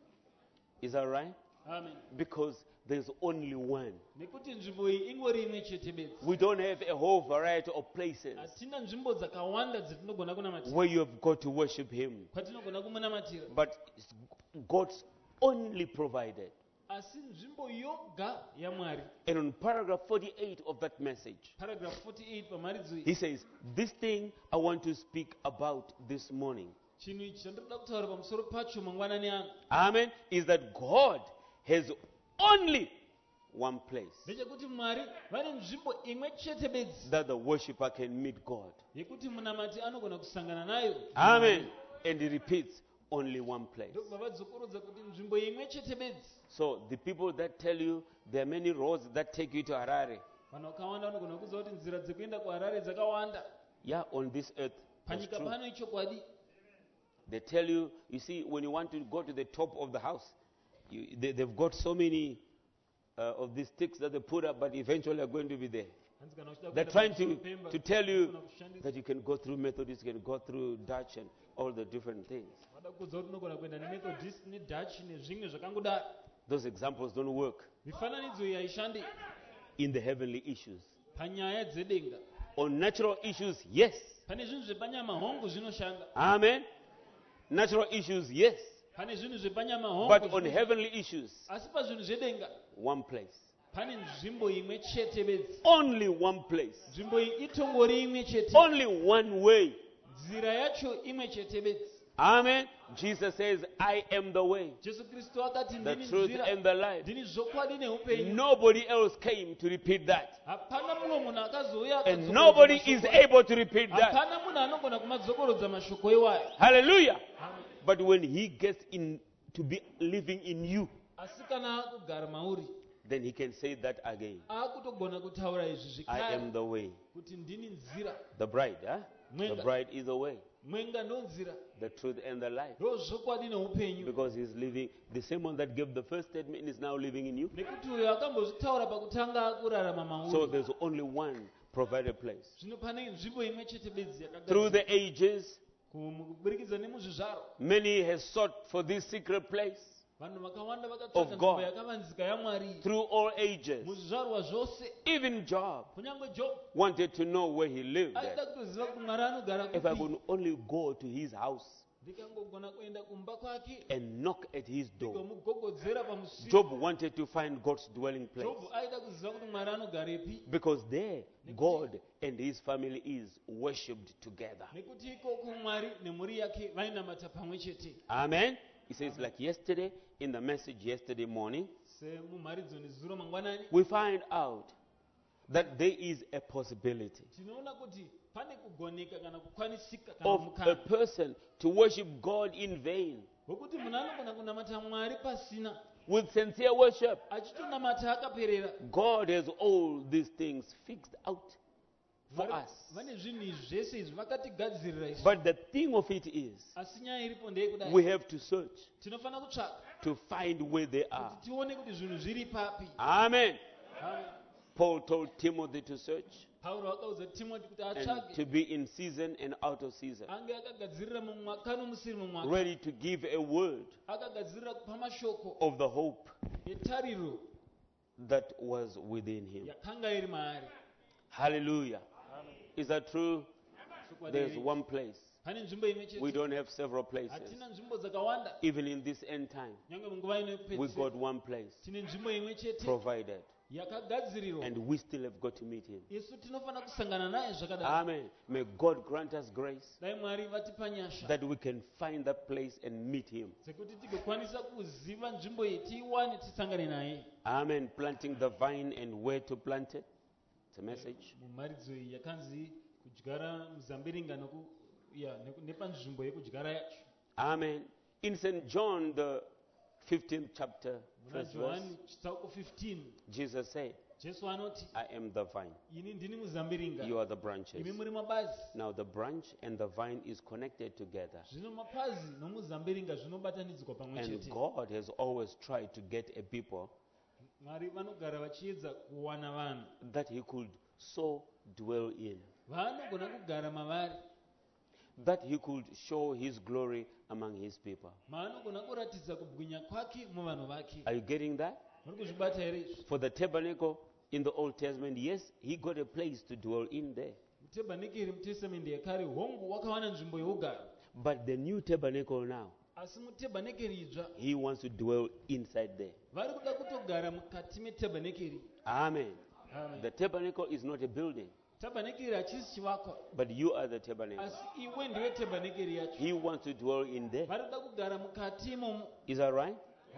Is that right? Amen. Because there's only one. Nekuti nzvimbo iyi ingori imwe chete bedzi. We don't have a whole variety of places Hatina nzvimbo dzakawanda dzatinogona kunamatira, where you have got to worship Him. kwatinogona kumunamatira. But it's God's only provided. Asi nzvimbo yoga yaMwari. And on paragraph forty-eight of that message, Paragraph forty-eight pamaridzo iyi. he says, this thing I want to speak about this morning, Chinhu ichi chandinoda kutaura pamusoro pacho mangwanani ano amen, is that God has only one place ndechekuti Mwari vane nzvimbo imwe chete bedzi that the worshiper can meet God. yekuti munamati anogona kusangana nayo. Amen. And he repeats, only one place. Ndokubva vadzokorodza kuti nzvimbo imwe chete bedzi. So the people that tell you there are many roads that take you to Harare, Vanhu vakawanda vanogona kuudza kuti nzira dzekuenda kuHarare dzakawanda. yeah, on this earth, that's Panyika true. pano ichokwadi. They tell you, you see, when you want to go to the top of the house, you, they, they've got so many uh, of these sticks that they put up, but eventually are going to be there. Hanzi kana uchida They're kuenda trying to, pamusoro pemba, to tell you unogona kushandisa- that you can go through Methodist, you can go through Dutch and all the different things. vada kuudza kuti unogona kuenda nemethodist nedutch nezvimwe zvakangodaro. Those examples don't work Mifananidzo iyi haishandi in the heavenly issues. panyaya dzedenga. On natural issues, yes. Pane zvinhu zvepanyama hongu zvinoshanda. Amen. Natural issues, yes. Pane zvinhu zvepanyama hongu But on zvinoshanda. heavenly issues, Asi pazvinhu zvedenga one place. pane nzvimbo imwe chete bedzi. Only one place. Nzvimbo iyi itongori imwe chete. Only one way. Nzira yacho imwe chete bedzi. Amen. Jesus says, I am the way, Jesu Kristu akati the ndini truth, nzira, and the life. ndini zvokwadi neupenyu. Nobody else came to repeat that. Hapana mumwe munhu akazouya And akadzokorodza nobody mashoko is aya. able to repeat that. Hapana munhu anogona kumadzokorodza mashoko iwayo. Hallelujah. Amen. But when he gets in to be living in you, Asi kana akugara mauri, then he can say that again. akutogona kutaura izvi I am zvekare the way. kuti ndini nzira. The bride, huh? The Mwenga. bride is the way, Mwenga ndonzira, the truth, and the life. ndozvokwadi neupenyu. Because he's living, the same one that gave the first statement is now living in you. Nekuti uyo akambozvitaura pakutanga kurarama So mauri. there's only one provided place. Zvino pane nzvimbo imwe chete bedzi Through yakagadzirwa. the ages, Kuburikidza nemuzvizvaro, many has sought for this secret place. vanhu vakawanda Of vakatsvaka God. nzvimbo yakavanzika yaMwari. Through all ages, Muzvizvarwa zvose, even Job kunyange Job wanted to know where he lived aida at. kutoziva kuti Mwari anogara If I kupi. could only go to his house Ndikangogona kuenda kumba kwake and knock at his door. ndikomugogodzera pamusika. Job wanted to find God's dwelling place. Job aida kuziva kuti Mwari anogarepi. Because there, God and his family is worshipped together. Nekuti ikoko Mwari nemhuri yake vainamata pamwe chete. Amen. He says, like yesterday, in the message yesterday morning, Semumharidzo nezuro mangwanani, we find out that there is a possibility tinoona kuti pane kugoneka kana kukwanisika kana of a mukana person to worship God in vain wekuti munhu anogona kunamata Mwari pasina, with sincere worship. achitonamata akaperera. God has all these things fixed out for Mwari us. vane zvinhu izvi zvese izvi vakatigadzirira izvi. But the thing of it is, Asi nyaya iripo ndeyekudai, we have to search tinofanira kutsvaka to find where they are. kuti tione kuti zvinhu zviri papi. Amen. Amen. Paul told Timothy to search Pauro akaudza Timoti kuti and atsvake to be in season and out of season, ange akagadzirira mumwaka nomusiri mumwaka, ready to give a word akagadzirira kupa mashoko of the hope yetariro that was within him. yakanga iri maari. Hallelujah. Is that true? Chokwadi There's iri. one place. Pane nzvimbo imwe We chete, don't have several places. hatina nzvimbo dzakawanda. Even in this end time, Nyange munguva we inopedzisira got one place tine nzvimbo imwe chete provided, yakagadzirirwa, and we still have got to meet him. isu tinofanira kusangana naye zvakadaro. Amen. May God grant us grace Dai Mwari vatipa nyasha that we can find that place and meet him. dzekuti tigokwanisa kuziva nzvimbo iyi tiiwane tisangane naye. Amen. Planting the vine and where to plant it. It's a message. Mumharidzo iyi yakanzi kudyara muzambiringa noku- ya, neku- nepanzvimbo yekudyara yacho. Amen. In Saint John, the fifteenth chapter, Muna first verse, Johani chitsauko fifteen, Jesus said, Jesu anoti, I am the vine. ini ndini muzambiringa, You are the branches. imi muri mabazi. Now the branch and the vine is connected together. Zvino mapazi nomuzambiringa zvinobatanidzwa pamwe And chete. God has always tried to get a people Mwari vanogara vachiedza kuwana vanhu that he could so dwell in, vaanogona kugara mavari, that he could show his glory among his people. maanogona kuratidza kubwinya kwake muvanhu vake. Are you getting that? Muri kuzvibata here izvi? For the tabernacle in the Old Testament, yes, he got a place to dwell in there. Mutabhenakeri mutestamende yekare hongu wakawana nzvimbo yeugaro, But the new tabernacle now, asi mutabhenakeri idzva he wants to dwell inside there. vari kuda kutogara mukati metabhenakeri. Amen. Amen. The tabernacle is not a building, Tabhenakeri hachisi chivakwa, but you are the tabernacle. asi iwe ndiwe tabhenakeri yacho. He wants to dwell in there. Vari kuda kugara mukati imomo. Is that right?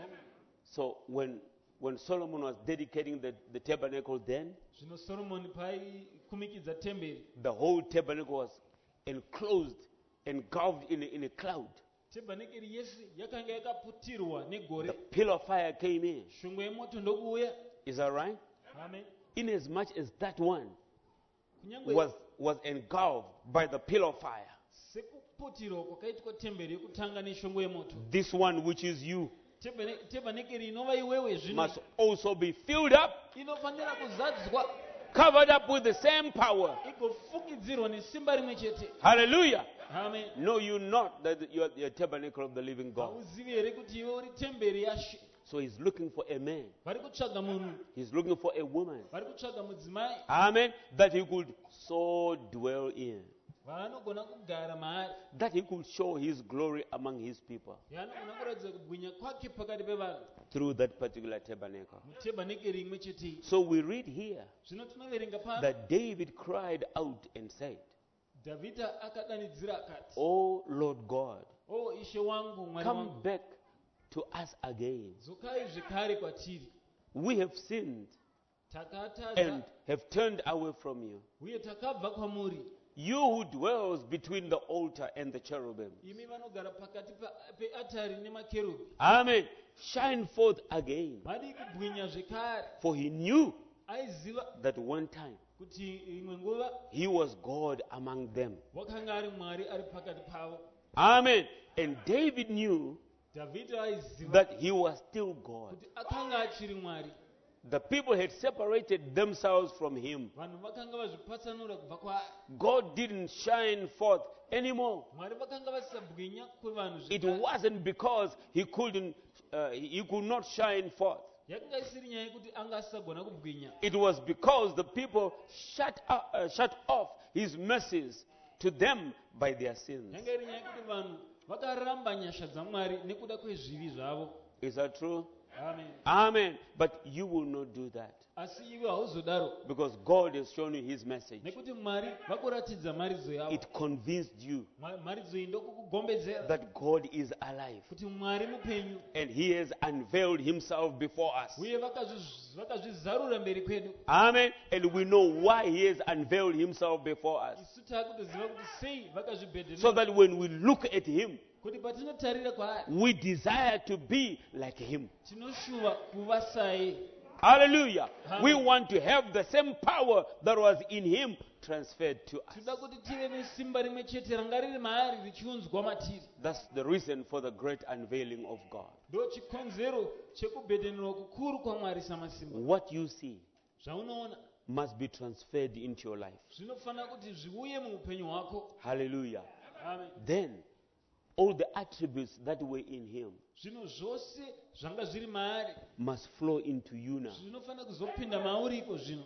So when when Solomon was dedicating the, the tabernacle then, Zvino Solomoni paikumikidza temberi, the whole tabernacle was enclosed, engulfed in a, in a cloud. tabhenakeri yese yakanga yakaputirwa The negore, pillar of fire came in. shongwe yemoto ndokuuya. Is that right? Amen. Inasmuch as that one Kunyangwe was, was engulfed by the pillar of fire, sekuputirwa kwakaitwa temberi yekutanga neshongwe yemoto, this one which is you Tabhene- tabhenakeri inova iwewe zvino must also be filled up, inofanira kuzadzwa covered up with the same power. igofukidzirwa nesimba rimwe chete. Hallelujah. Amen. Know you not that you are the tabernacle of the living God. Hauzivi here kuti iwe uri temberi yaShe. So he's looking for a man. Vari kutsvaga munhu, He's looking for a woman. vari kutsvaga mudzimai Amen. That he could so dwell in. vaanogona kugara maari, That he could show his glory among his people yaanogona kuratidza kubwinya kwake pakati pevanhu through that particular tabernacle. mutabhenakeri imwe chete iyi. So we read here Zvino tinoverenga pano that David cried out and said, Dhavhidha akadanidzira akati, "O Lord God, o Ishe wangu, Mwari come wangu, back to us again. dzokai zvekare kwatiri. We have sinned and Takatadza have turned away from you. uye takabva kwamuri, You who dwells between the altar and the cherubim. imi vanogara pakati pa- peatari nemakerubhi. Amen. Shine forth again." Madi kubwinya zvekare. For he knew Aiziva that one time kuti imwe nguva he was God among them. wakanga ari Mwari ari pakati pavo. Amen. And David knew Dhavhidha aiziva that he was still God. kuti akanga achiri Mwari. The people had separated themselves from him. Vanhu vakanga vazvipatsanura kubva kwaari. God didn't shine forth anymore. Mwari vakanga vasisabwinya kwevanhu It zvekare. wasn't because he couldn't, uh, he could not shine forth. Yakanga isiri nyaya yekuti anga asisagona kubwinya. It was because the people shut, up, uh, shut off his mercies to them by their sins. Yanga iri nyaya yekuti vanhu vakaramba nyasha dzaMwari nekuda kwezvivi zvavo. Is that true? Amen. Amen. But you will not do that Asi iwe hauzodaro because God has shown you his message. nekuti Mwari vakuratidza maridzo yavo. It convinced you Ma- maridzo iyi ndokukugombedzera that God is alive kuti Mwari mupenyu and he has unveiled himself before us. uye vakazvi- vakazvizarura mberi kwedu. Amen. And we know why he has unveiled himself before us. Isu taakutoziva kuti sei vakazvibhedhera, So that when we look at him, kuti patinotarira kwaari we desire to be like him. tinoshuva kuva saye. Hallelujah. Amen. We want to have the same power that was in him transferred to us. Tinoda kuti tive nesimba rimwe chete ranga riri maari richiunzwa matiri. That's the reason for the great unveiling of God. Ndo chikonzero chekubhedhenerwa kukuru kwaMwari samasimba. What you see Zvaunoona must be transferred into your life. zvinofanira kuti zviuye muupenyu hwako. Hallelujah. Amen. Then, all the attributes that were in him Zvino zvose zvanga zviri maari must flow into you now. zvinofanira kuzopinda mauriko zvino.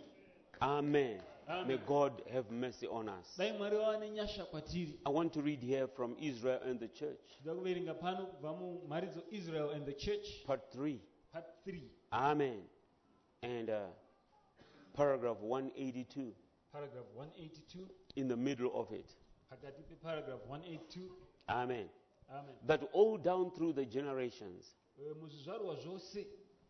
Amen. Amen. May God have mercy on us. Dai Mwari wava nenyasha kwatiri. I want to read here from Israel and the church, Tinoda kuverenga pano kubva mumharidzo Israel and the Church, part three. part three, Amen. And uh, paragraph one eighty-two, paragraph one eighty-two, in the middle of it. pakati peparagraph one eighty-two. Amen. Amen. That all down through the generations, Eh, muzvizvarwa zvose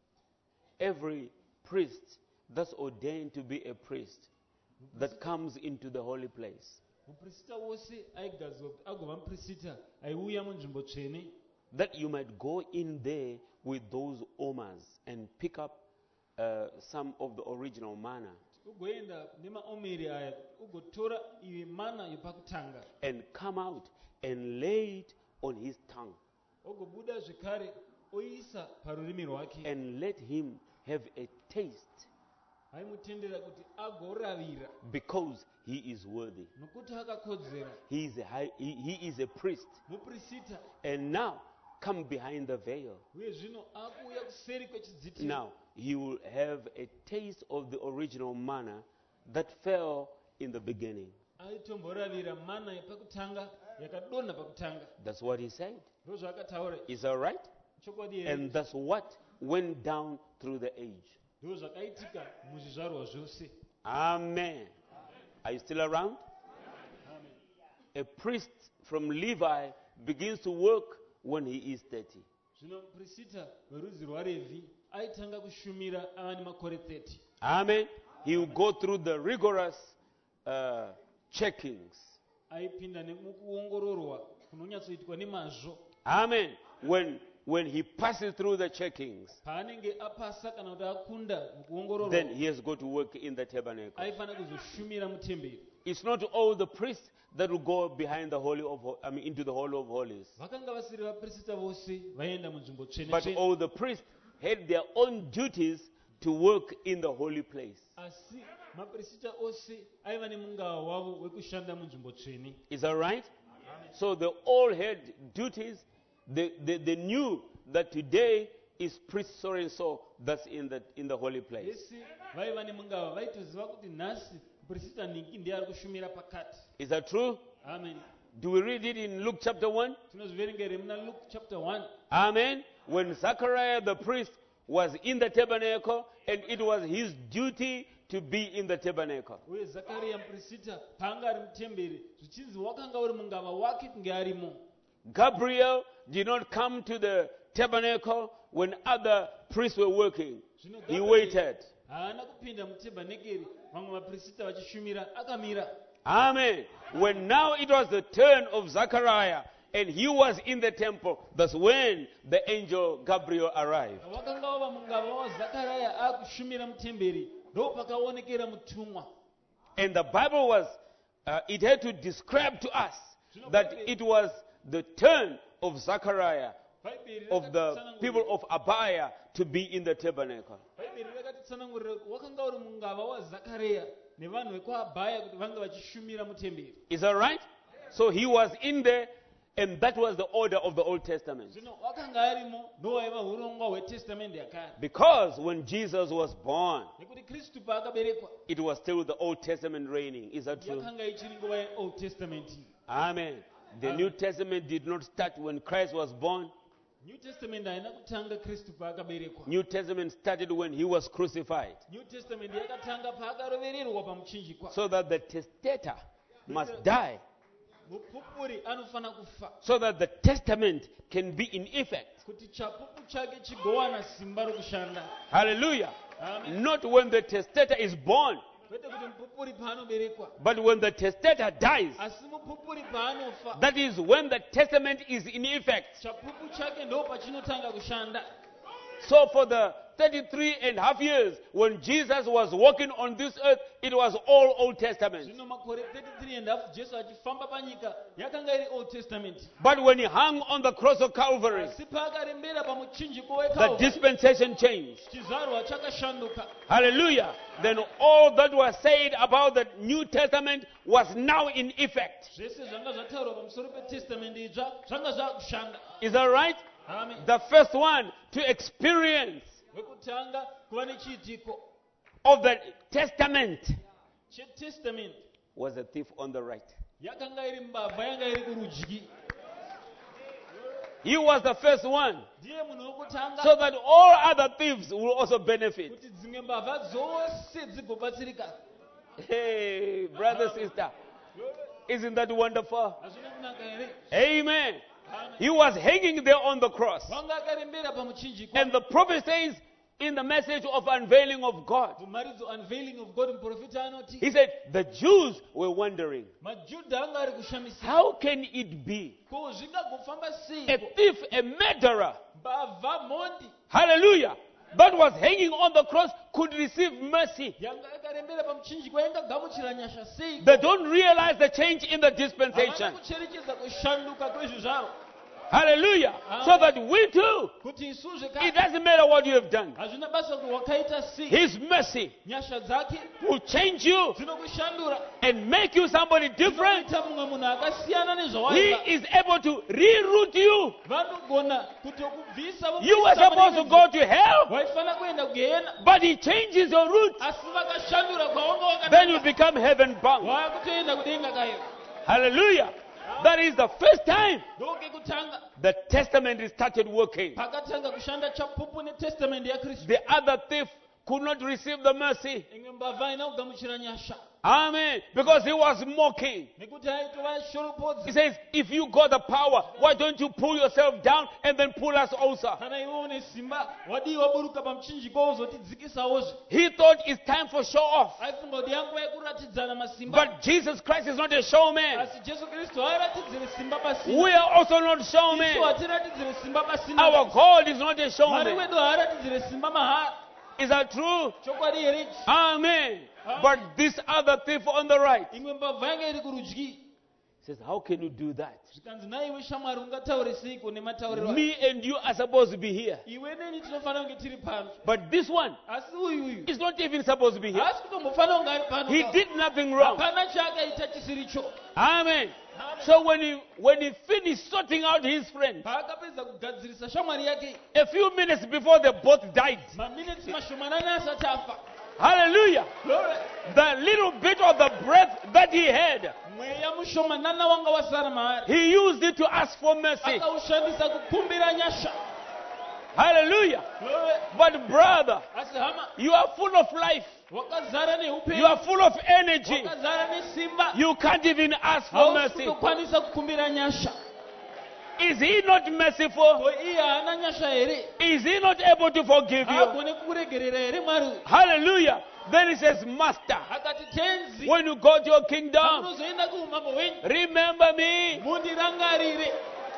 every priest that's ordained to be a priest that comes into the holy place, muprista wose aigadzwa kuti agova muprista aiuya munzvimbo tsvene, that you might go in there with those omers and pick up uh, some of the original manna ugoenda nemaomeri aya ugotora iwe mana yepakutanga and come out and lay it on his tongue ogobuda zvekare oisa parurimi rwake and let him have a taste aimutendera kuti agoravira because he is worthy. nokuti akakodzera. He is a, high, he, he is a priest. Muprista And now, come behind the veil. uye zvino akuuya kuseri kwechidzitiro. Now, he will have a taste of the original manna that fell in the beginning. aitomboravira mana yepakutanga yakadonha pakutanga. That's what he said. Ndozvaakataura. Is that right? Chokwadi here. And that's what went down through the age. Ndozvakaitika muzvizvarwa zvose. Amen. Are you still around? Amen. A priest from Levi begins to work when he is thirty. Zvino muprista werudzi rwaRevhi aitanga kushumira ava nemakore thirty. Amen. He will go through the rigorous uh, checkings. Aipinda nemukuongororwa kunonyatsoitwa nemazvo. Amen. When when he passes through the checkings, Paanenge apasa kana kuti akunda mukuongororwa, then he has got to work in the tabernacle. aifanira kuzoshumira mutemberi. It's not all the priests that will go behind the holy of Ho- I mean into the holy of holies, Vakanga vasiri vaprista vose vaienda munzvimbo tsvene but tsvene. all the priests had their own duties to work in the holy place. Asi maprista ose aiva nemungava wavo wekushanda munzvimbo tsvene. Is that right? So they all had duties. They, they, they knew that today is priest so and so that's in the in the holy place. Vese vaiva nemungava vaitoziva kuti nhasi muprista nhingi ndiye ari kushumira pakati. Is that true? Amen. Do we read it in Luke chapter one? Tinozviverengera muna Luke chapter one. Amen. When Zechariah the priest was in the tabernacle and it was his duty to be in the tabernacle. Uye Zakariya muprista paanga ari mutemberi zvichinzi wakanga uri mungava wake kunge arimo. Gabriel did not come to the tabernacle when other priests were working. Zvino He Gabriel waited. haana kupinda mutabhenekeri vamwe vaprista vachishumira akamira. Amen. When now it was the turn of Zechariah and he was in the temple, that's when the angel Gabriel arrived. Vakanga vava mungava waZakaraya akushumira mutemberi ndo pakaonekera mutumwa. And the Bible was, uh, it had to describe to us that it was the turn of Zechariah, Bhaibheri of the rakatitsanangurira- people of Abiah, to be in the tabernacle. Bhaibheri rakatitsanangurira kuti wakanga uri mungava waZakareya nevanhu vekuAbhaya kuti vanga vachishumira mutemberi. Is that right? So he was in there, and that was the order of the Old Testament. Zvino wakanga arimo ndowaiva urongwa hwetestamende yakare. Because when Jesus was born, Nekuti Kristu paakaberekwa it was still the Old Testament reigning. Is that true? yakanga ichiri nguva yeOld Testament. Amen. The Amen. New Testament did not start when Christ was born. New Testament haina kutanga Kristu paakaberekwa. New Testament started when he was crucified. New Testament yakatanga paakarovererwa pamuchinjikwa. So that the testator must die. Mupupuri anofana kufa So that the testament can be in effect. kuti chapupu chake chigowana simba rokushanda. Hallelujah. Amen. Not when the testator is born, Kwete kuti mupupuri paanoberekwa, but when the testator dies. asi mupupuri paanofa That is when the testament is in effect. chapupu chake ndo pachinotanga kushanda. So for the thirty-three and a half years when Jesus was walking on this earth, it was all Old Testament. Zvino makore thirty-three and a half Jesu achifamba panyika yakanga iri Old Testament. But when he hung on the cross of Calvary, Asi paakarembera pamuchinjiko the weKalvari, dispensation changed. chizarwa chakashanduka. Hallelujah. Then all that was said about the New Testament was now in effect. Zvese zvanga zvataurwa pamusoro petestamende itsva zvanga zvakushanda. Is that right? Amen. The first one to experience Wekutanga kuva nechiitiko of the testament chetestament was a thief on the right. yakanga iri mbavha yanga iri kurudyi. He was the first one, Ndiye munhu wekutanga so that all other thieves will also benefit. kuti dzimwe mbavha dzose dzigobatsirika. Hey, brother, sister, isn't that wonderful? Hazvina kunaka here? Amen. Amen. He was hanging there on the cross. Vanga akarembera pamuchinjikwa. And the prophet says in the message of unveiling of God, Mumaridzo unveiling of God, muprofita anoti he said, the Jews were wondering, majudha anga ari kushamisika. how can it be Ko zvingagofamba a sei thief, a murderer, mbavha mhondi hallelujah, that was hanging on the cross could receive mercy? yanga yakarembera pamuchinjikwa yangagamuchira nyasha sei? They don't realize the change in the Havana dispensation. kucherechedza kushanduka kwezvizvarwa. Hallelujah. Amen. So that we too, kuti isuzve it ka doesn't matter what you have done. hazvina basa kuti wakaita sei His mercy nyasha dzake will change you dzinokushandura and make you somebody different. dzinokuita mumwe munhu akasiyana He nezvawaiva is able to reroute you. vanogona kutokubvisa You were supposed to go to hell, waifanira kuenda kugehena but he changes your route. asi vakashandura kwawanga Then you wakadai become heaven bound. waakutoenda kudenga kayo Hallelujah. That is the first time ndokekutanga the testament is started working. pakatanga kushanda chapupu netestamende yakristu The other thief could not receive the mercy. imwe mbavha haina kugamuchira nyasha Amen. Because he was mocking. nekuti aitova He shoropodza says, if you got the power, why don't you pull yourself down and then pull us also? kana iwe une simba wadii waburuka pamuchinjikwa uzotidzikisawozve He thought it's time for show off. aifunga kuti yanguva yekuratidzana masimba But Jesus Christ is not a showman. asi jesu kristu haaratidzire simba pasina We are also not isu showmen. hatiratidzire simba pasina Our God is not a mwari showman. wedu haaratidzire simba mahara Is that true? chokwadi here ichi Amen. But this other thief on the right imwe mbavha yanga iri kurudyi says, how can you do that? zvikanzi naiwe shamwari ungataure seiko nematauriro Me and you are supposed to be here. iwe neni tinofanira kunge tiri pano But this one asi uyu uyu is not even supposed to be here. haasi kutombofanira kunge ari pano He did nothing wrong. hapana chaakaita chisiricho Amen. So when he when he finished sorting out his friends, paakapedza kugadzirisa shamwari yake a few minutes before they both died, maminitsi mashomanani asati afa hallelujah, Glory. the little bit of the breath that he had, mweya mushomanana wanga wasara maari he used it to ask for mercy. akaushandisa kukumbira nyasha Hallelujah. Glory. But brother, asi hama you are full of life. wakazara You neupenyu are full of energy. wakazara nesimba You can't even ask for mercy. hausitokwanisa kukumbira nyasha Is he not merciful? ko iye haana nyasha here Is he not able to forgive you? haagone kukuregerera here mwari uyu Hallelujah. Then he says, Master, akati tenzi when you go to your kingdom, munozoenda kuumambo hwenyu remember me. mundirangarire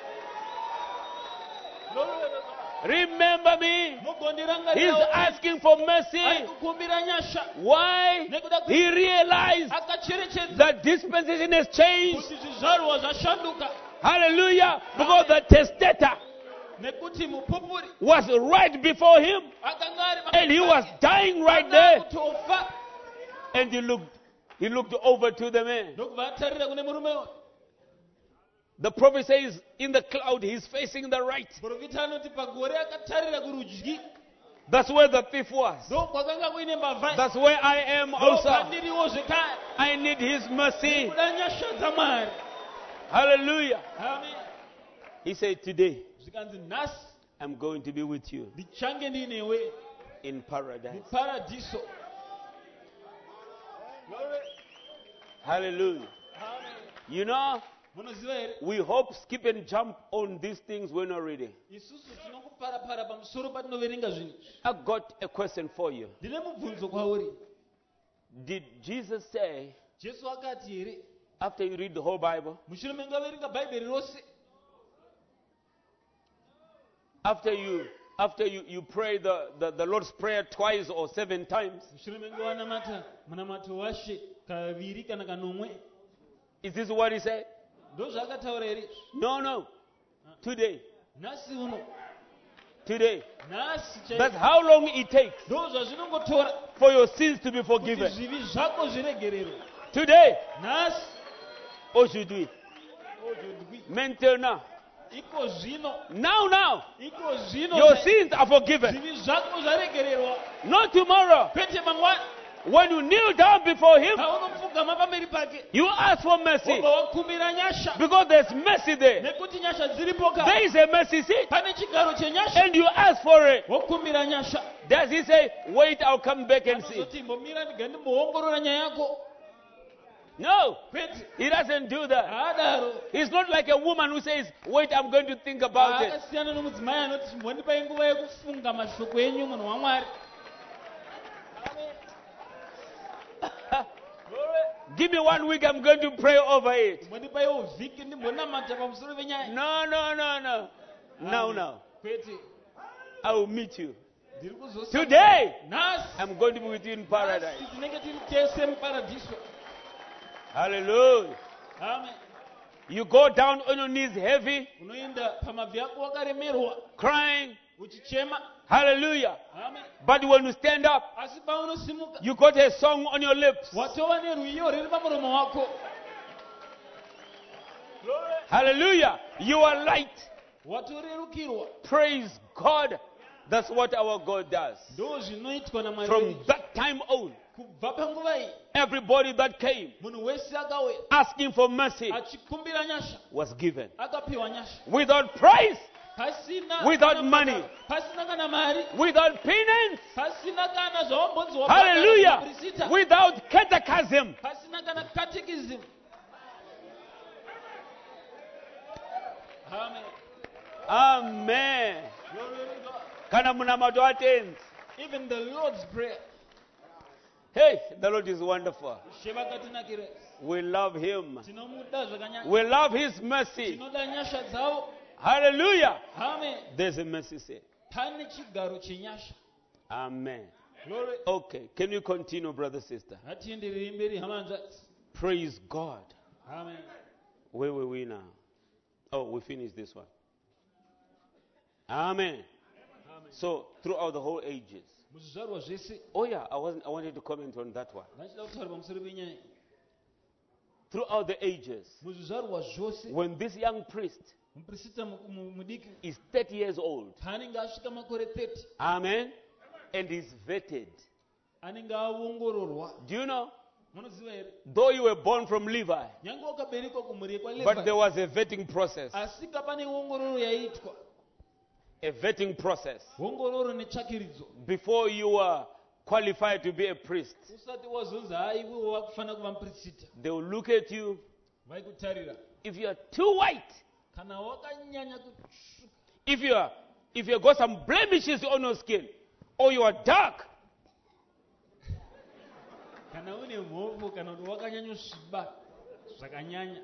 Remember me. He's mugondirangarira asking for mercy. ari kukumbira nyasha Why? nekuda kuti He realized akacherechedza that dispensation has changed. kuti zvizvarwa zvashanduka Hallelujah. Because the testator nekuti mupupuri was right before him akanga ari and he was dying right there. kutofa And he looked, he looked over to the man. ndokubva atarira kune murume uyu The prophet says, in the cloud, he's facing the right. profita anoti pagore akatarira kurudyi That's where the thief was. ndo kwakanga kuine mbavha That's where I am also. pandiriwo zvekare I need his mercy. kuda nyasha dzamwari Hallelujah. amen He said, today, zvikanzi nhasi I'm going to be with you ndichange ndinewe in paradise. muparadhiso Hallelujah. Amen. You know, munoziva here we hope, skip and jump on these things when we're reading. isusu tinongoparapara pamusoro patinoverenga zvinhu I got a question for you. ndine mubvunzo kwauri Did Jesus say, jesu akati here after you read the whole Bible, mushure menge averenga bhaibheri rose after you after you, you pray the, the, the Lord's Prayer twice or seven times, mushure menge wanamata munamato washe kaviri kana kanomwe is this what he said? ndo zvaakataura here No, no. Today. nhasi uno Today. nhasi That's chaizvo how long it takes ndo zvazvinongotora for your sins to be kuti forgiven. zvivi zvako zviregererwe Today. nhasi Aujourd'hui. ozvodwi Maintenant. iko zvino Now, now. iko zvino Your chai- sins are forgiven. zvivi zvako zvaregererwa Not tomorrow. kwete mangwana When you kneel down before him, paunomupfugama pamberi pake you ask for mercy. wobva wakumbira nyasha Because there's mercy there. nekuti nyasha dziripo ka There is a mercy seat. pane chigaro chenyasha And you ask for it. wokumbira nyasha Does he say, wait, I'll come back and see? anozoti mbomira ndiga ndimboongorora nyaya yako No. kwete He doesn't do that. haadaro He's not like a woman who says, wait, I'm going to think about it. akasiyana nomudzimai anoti mbondipai nguva yekufunga mashoko enyu munhu wamwari Give me one week, I'm going to pray over it. mbondipaiwo vhiki ndimbonamata pamusoro penyaya No, no, no, no. Now, now. kwete I will meet you. ndiri kuzosangana- Today, nhasi I'm going to be with you in paradise. nhasi tinenge tiri tese muparadhiso Hallelujah. amen You go down on your knees heavy, unoenda pamabvi ako wakaremerwa crying. uchichema. Hallelujah. Amen. But when you stand up, Asi paunosimuka you got a song on your lips. watova nerwiyo riri pamuromo wako. Hallelujah. You are light. Watorerukirwa. Praise God. That's what our God does. Ndo zvinoitwa naMwari. From that time on, kubva panguva iyi everybody that came munhu wese akauya asking for mercy achikumbira nyasha was given. akapiwa nyasha Without price, pasina without kana money, mabasa, pasina kana mari, without penance. pasina kana zvawambonzi Hallelujah. wabhadhara Without catechism. pasina kana catechism. Amen. Amen. Glory to God. Kana munamato atenzi. Even the Lord's Prayer. Hey, the Lord is wonderful. Shevakatinakire. We love Him. Tinomuda zvakanyanya. We love His mercy. Tinoda nyasha dzawo. Hallelujah. Amen. There's a mercy seat. Pane chigaro chenyasha. Amen. Glory. Okay, can you continue, brother, sister? Hatienderere mberi hama nzatsi. Praise God. Amen. Where were we now? Oh, we finished this one. Amen. Amen. So, throughout the whole ages. Muzvizvarwa zvese. Oh yeah, I wasn't. I wanted to comment on that one. Ndachida kutaura pamusoro penyaya. Throughout the ages, Muzvizvarwa zvose. when this young priest Muprista mudiki is thirty years old, paanenge asvika makore thirty amen, and is vetted. anenge aongororwa. Do you know? Munoziva here? Though you were born from Levi, Nyange wakaberekwa kumhuri but there yekwaLevi, was a vetting process. asika pane ongororo yaitwa. A vetting process Ongororo netsvakiridzo. before you were qualified to be a priest. Usati wazonzi hai iwewe wakufana kuva muprista. They will look at you. Vaikutarira. If you are too white, Kana wakanyanya kutsvuka. if you are, if you have got some blemishes on your skin, or you are dark, Kana une mhopo kana kuti wakanyanyosviba zvakanyanya.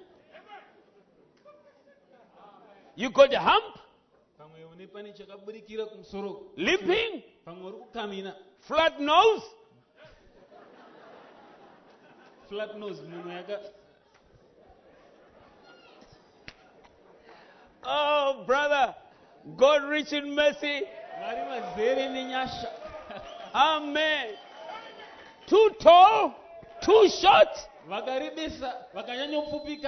you got a hump, Pamwe une pane chakaburikira kumusoro. limping, Pamwe uri kukamina. flat nose. Flat nose munhu yaka. Oh, brother, God rich in mercy. Vari vazere nenyasha. Amen. Too tall, too short. Vakarebesa, vakanyanyopfupika.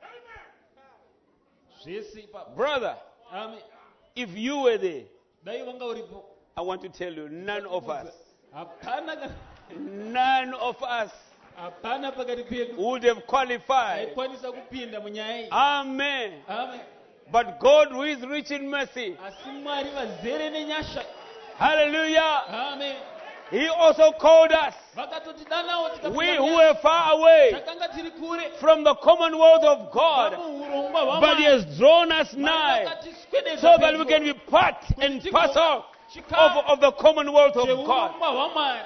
Zvese ipapo. Brother, Amen. if you were there, Dai vanga uripo. I want to tell you, none of us, Hapana kana. none of us Hapana pakati pedu. would have qualified. Haikwanisa kupinda munyaya iyi. Amen. Amen. But God, who is rich in mercy, Asi Mwari vazere nenyasha. hallelujah, Amen. He also called us, Vakatotidanawo tikapinda we who munyaya. were far away Takanga tiri kure. from the commonwealth of God, Pamuurongwa hwaMwari. but He has drawn us nigh Vakatiswededza so that we pedyo. can be part and parcel of, Chikamu of the commonwealth of God. cheurongwa hwaMwari.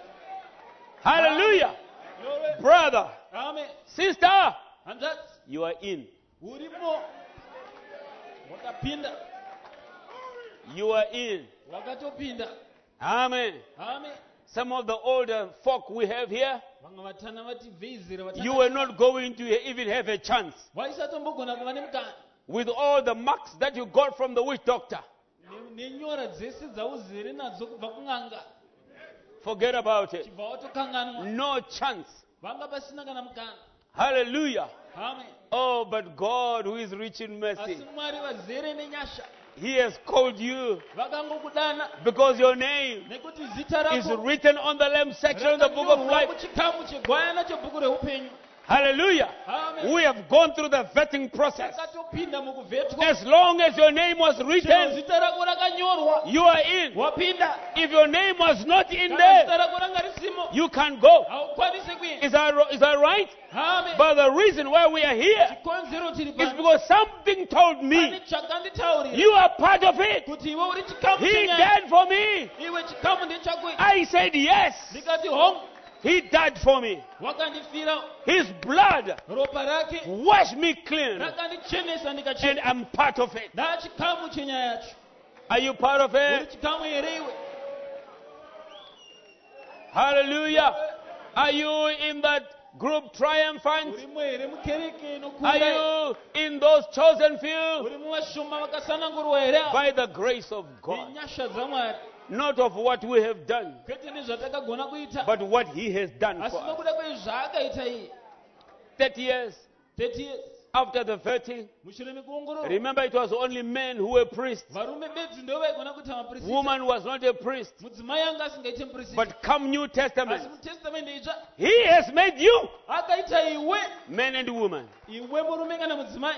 Hallelujah. Glory. Brother, Amen. sister, Hanzvadzi, you are in. urimo. Wakapinda. You are in. Wakatopinda. Amen. Amen. Some of the older folk we have here, Vamwe vatana vati veizera vatana. you were not going to even have a chance Vaisatombogona kuva nemukana. with all the marks that you got from the witch doctor. Ne- nenyora dzese dzauzere nadzo kubva kun'anga. Forget about it. Chibva watokanganwa. No chance. Vanga pasina kana mukana. Hallelujah. Amen. Oh, but God, who is rich in Asi mercy, Mwari vazere nenyasha. He has called you Vakangokudana. because your name Nekuti zita is rako written on the Lamb section of the book of rakanyorwa life. muchikamu chegwayana chebhuku reupenyu. Hallelujah. Amen. We have gone through the vetting process. Takatopinda mukuvhetwa. As long as your name was Chero written, zita rako rakanyorwa. you are in. Wapinda. If your name was not in Kana there, zita rako ranga risimo. you can't go. Haukwanisi kuenda. Is that, ro- is that right? Amen. But the reason why we are here Chikonzero chiri is pano. because something told Pane me chakanditaurira. you are part of it. Kuti iwe uri chikamu He chenyaya. died for me. Iwe chikamu ndechako. I said yes. Ndikati hongu. He died for me. Wakandifira. His blood Ropa rake. washed me clean. Rakandichenesa And ndikachena. I'm part of it. Ndaa chikamu chenyaya yacho. Are you part of Uri it? chikamu here iwe. Hallelujah. Are you in that group triumphant? urimo here mukereke Are inokunda you in those chosen few? uri muvashoma vakasanangurwa here By the grace of God. nenyasha dzamwari Not of what we have done, kwete nezvatakagona kuita but what He has done asi for us. nokuda kwezvaakaita iye thirty years thirty years after the thirty, mushure mekuongororwa remember it was only men who were priests. varume bedzi ndo vaigona kuita maprista Woman was not a priest. mudzimai anga asingaite muprista But come New asi Testament, mutestamende itsva He has made you akaita iwe men and women. iwe murume kana mudzimai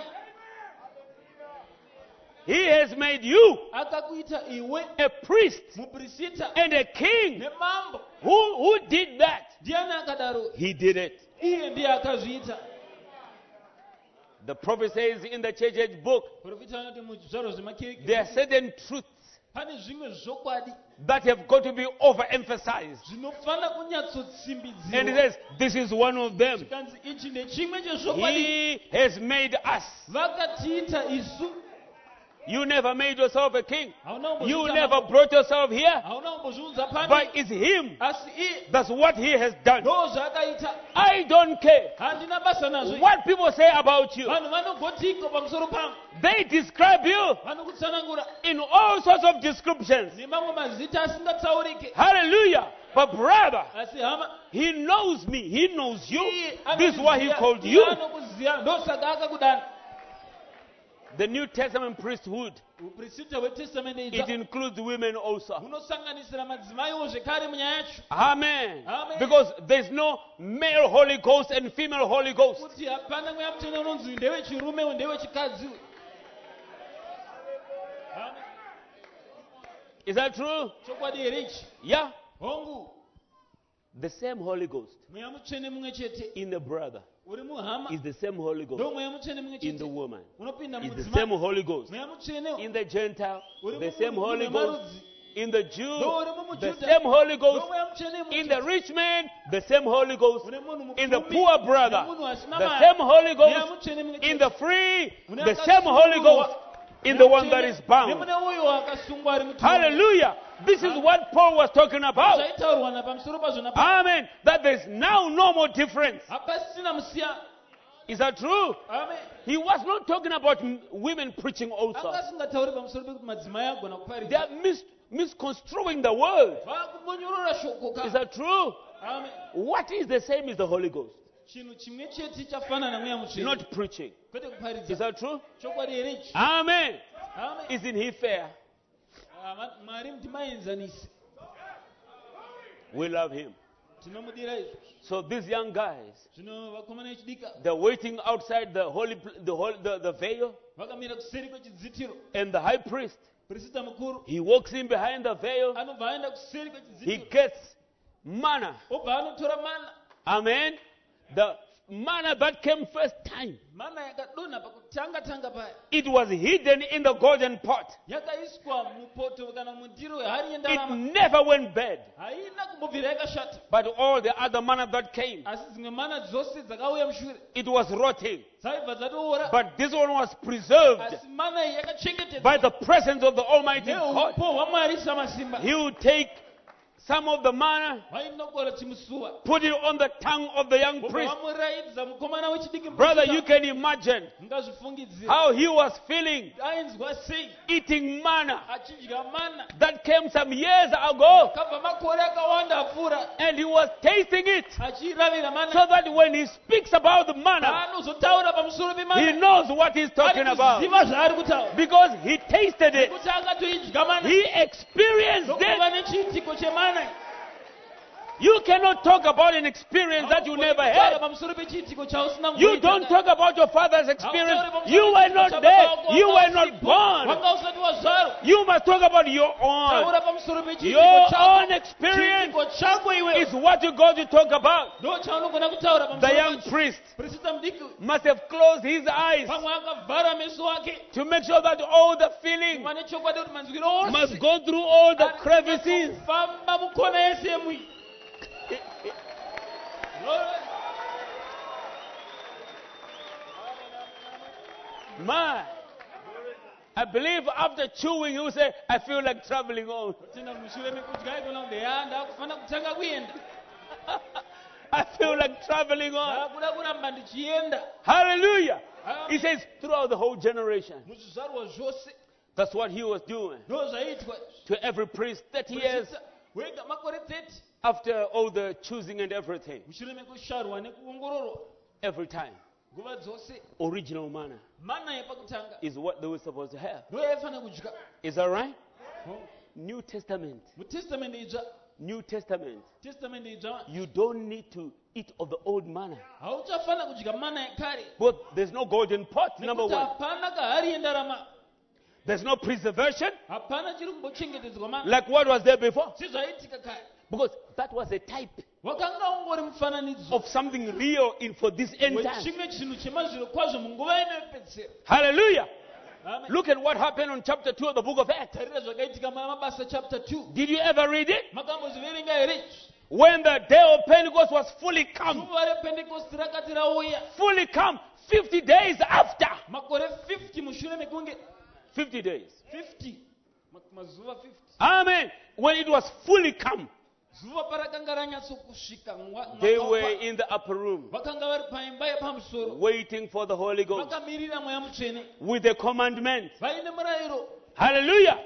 He has made you akakuita iwe a priest muprista and a king. nemambo Who, who did that? ndiani akadaro He did it. iye ndiye akazviita The prophet says in the church age book, profita anoti muzvizvaro zvemakiriki there are certain truths pane zvimwe zvokwadi that have got to be overemphasized. zvinofanira And he kunyatsotsimbizirwa says, this is one of them. zvikanzi ichi ndechimwe chezvokwadi He has made us. vakatiita isu You never made yourself a king. hauna You kumbozviita never mambo. brought yourself here. hauna kumbozviudza pane But it's Him. asi iye That's what He has done. ndo zvaakaita I don't care handina basa nazvo what people say about you. vanhu vanogotiko pamusoro pangu They describe you vanokutsanangura in all sorts of descriptions. nemamwe mazita asingatsaurike Hallelujah. But brother, asi hama He knows me. He knows you. iye This is why He anokuziva, called iye you. anokuziva ndosaka akakudana The New Testament priesthood, uprista hwetestamende it idza includes women also. hunosanganisira madzimaiwo zvekare munyaya yacho Amen. Amen. Because there's no male Holy Ghost and female Holy Ghost. kuti hapana mweya mutsvene unonzi ndewechirume uyu ndewechikadzi uyu Amen. Is that true? chokwadi here ichi Yeah. hongu The same Holy Ghost mweya mutsvene mumwe chete in the brother uri muhama is the same Holy ndo Ghost mweya mutsvene mumwe in the chete woman. unopinda Is the mudzimai same Holy Ghost mweya mutsvene in the Gentile. uri The same mumunhu Holy Ghost wemarudzi in the Jew. ndo uri The mumujudha same Holy ndo Ghost mweya mutsvene mumwe in the chete. rich man. The same Holy Ghost uri munhu in the mupfumi poor brother. nemunhu asina The mari. same Holy mweya Ghost mutsvene mumwe in chete. the free. Mune The same Holy Ghost in the one that is bound. nemune uyo akasungwa ari mutumwa. Hallelujah. This is what Paul was talking about. zvaitaurwa napamusoro pazvo napa Amen. That there's now no more difference. hapasina musiyano Is that true? amen He was not talking about m- women preaching also. anga asingatauri pamusoro pekuti madzimai agona They are kuparidza mis- misconstruing the word. vakumonyorora shoko Is ka that true? amen What is the same is the Holy Ghost, chinhu chimwe chete chafanana mweya mutsvene not preaching. kwete Is kuparidza that true? chokwadi here ichi Amen. amen Isn't he fair? Ah, mwari ndimaenzanise We love him. tinomudira izvo So these young guys, zvino vakomana vechidika they're waiting outside the holy, pl- the, holy the, the veil, vakamira kuseri kwechidzitiro and the high priest, prista mukuru he walks in behind the veil. anobva aenda kuseri He kwechidzitiro gets manna. obva anotora mana Amen. The manna that came first time, mana yakadonha pakutanga tanga paya it was hidden in the golden pot. yakaiswa mupoto kana mundiro yehari It yendarama never went bad. haina kumbobvira yakashata But all the other manna that came, asi dzimwe mana dzose dzakauya mushure it was rotting. dzaibva dzatoora But this one was preserved asi mana iyi by yakachengetedzwa the presence of the Almighty God. neupo hwamwari samasimba He would take some of the manna, vainokora chimusuwa put it on the tongue of the young priest. vamuraidza mukomana wechidiki Brother, you can imagine mungazvifungidzira how he was feeling ainzwa sei eating manna achidya mana that came some years ago, kabva makore akawanda apfuura and he was tasting it, achiravira so mana that when he speaks about the manna, paanozotaura pamusoro he pemana knows what he's talking about. kuziva zvaari kutaura Because he tasted it, kuti akatoidya mana he experienced nokuva it. nechiitiko chemana You cannot talk about an experience that you never had. pamusoro pechiitiko chausina You don't talk about your father's experience. You were not there. You were not born. wanga usati wazvarwa You must talk about your own. taura pamusoro pechiitiko Your chako own experience chiitiko chako iwe is what you go to talk about. ndo chaunogona kutaura The pamusoro young pacho priest prista mudiki must have closed his eyes pamwe akavhara meso ake to make sure that all the feeling vane chokwadi kuti manzwiro must ose go through all the crevices. famba mukona yese yemui Man, I believe after chewing, he will say, I feel like traveling on. tenda mushure mekudya igona kuti ya ndakufana kutanga kuenda I feel like traveling on. ndakuda kuramba ndichienda Hallelujah. Amen. He says throughout the whole generation. muzvizvarwa zvose That's what he was doing. ndo zvaitwa To every priest, thirty years wega makore thirty after all the choosing and everything. mushure mekusharwa nekuongororwa Every time. nguva dzose Original manna mana yepakutanga is what they were supposed to have. ndo yaifanira kudya. Is that right? New Testament. mutestamende itsva New Testament. testamende itsva You don't need to eat of the old manna. hauchafanira kudya mana yekare But there's no golden pot, number nekuti one. hapana kahari yendarama, There's no preservation hapana chiri kumbochengetedzwa mana like what was there before. sezvaitika kare. Because that was a type wakanga ungori mufananidzo of something real in for this end time. wechimwe chinhu chemazviro kwazvo munguva ino yepedzisiro. Hallelujah. Amen. Look at what happened on chapter two of the book of Acts. tarira zvakaitika mumabasa chapter two. Did you ever read it? makambozviverenga here? When the day of Pentecost was fully come, zuva repentekosti rakati rauya fully come, fifty days after. makore fifty mushure mekunge fifty days. fifty Ma- mazuva fifty Amen. When it was fully come, zuva parakanga ranyatsokusvika mwa- they mwaka were wapa- in the upper room vakanga vari paimba yepamusoro waiting for the Holy Ghost vakamirira mweya mutsvene with the commandment. vaine murayiro. Hallelujah.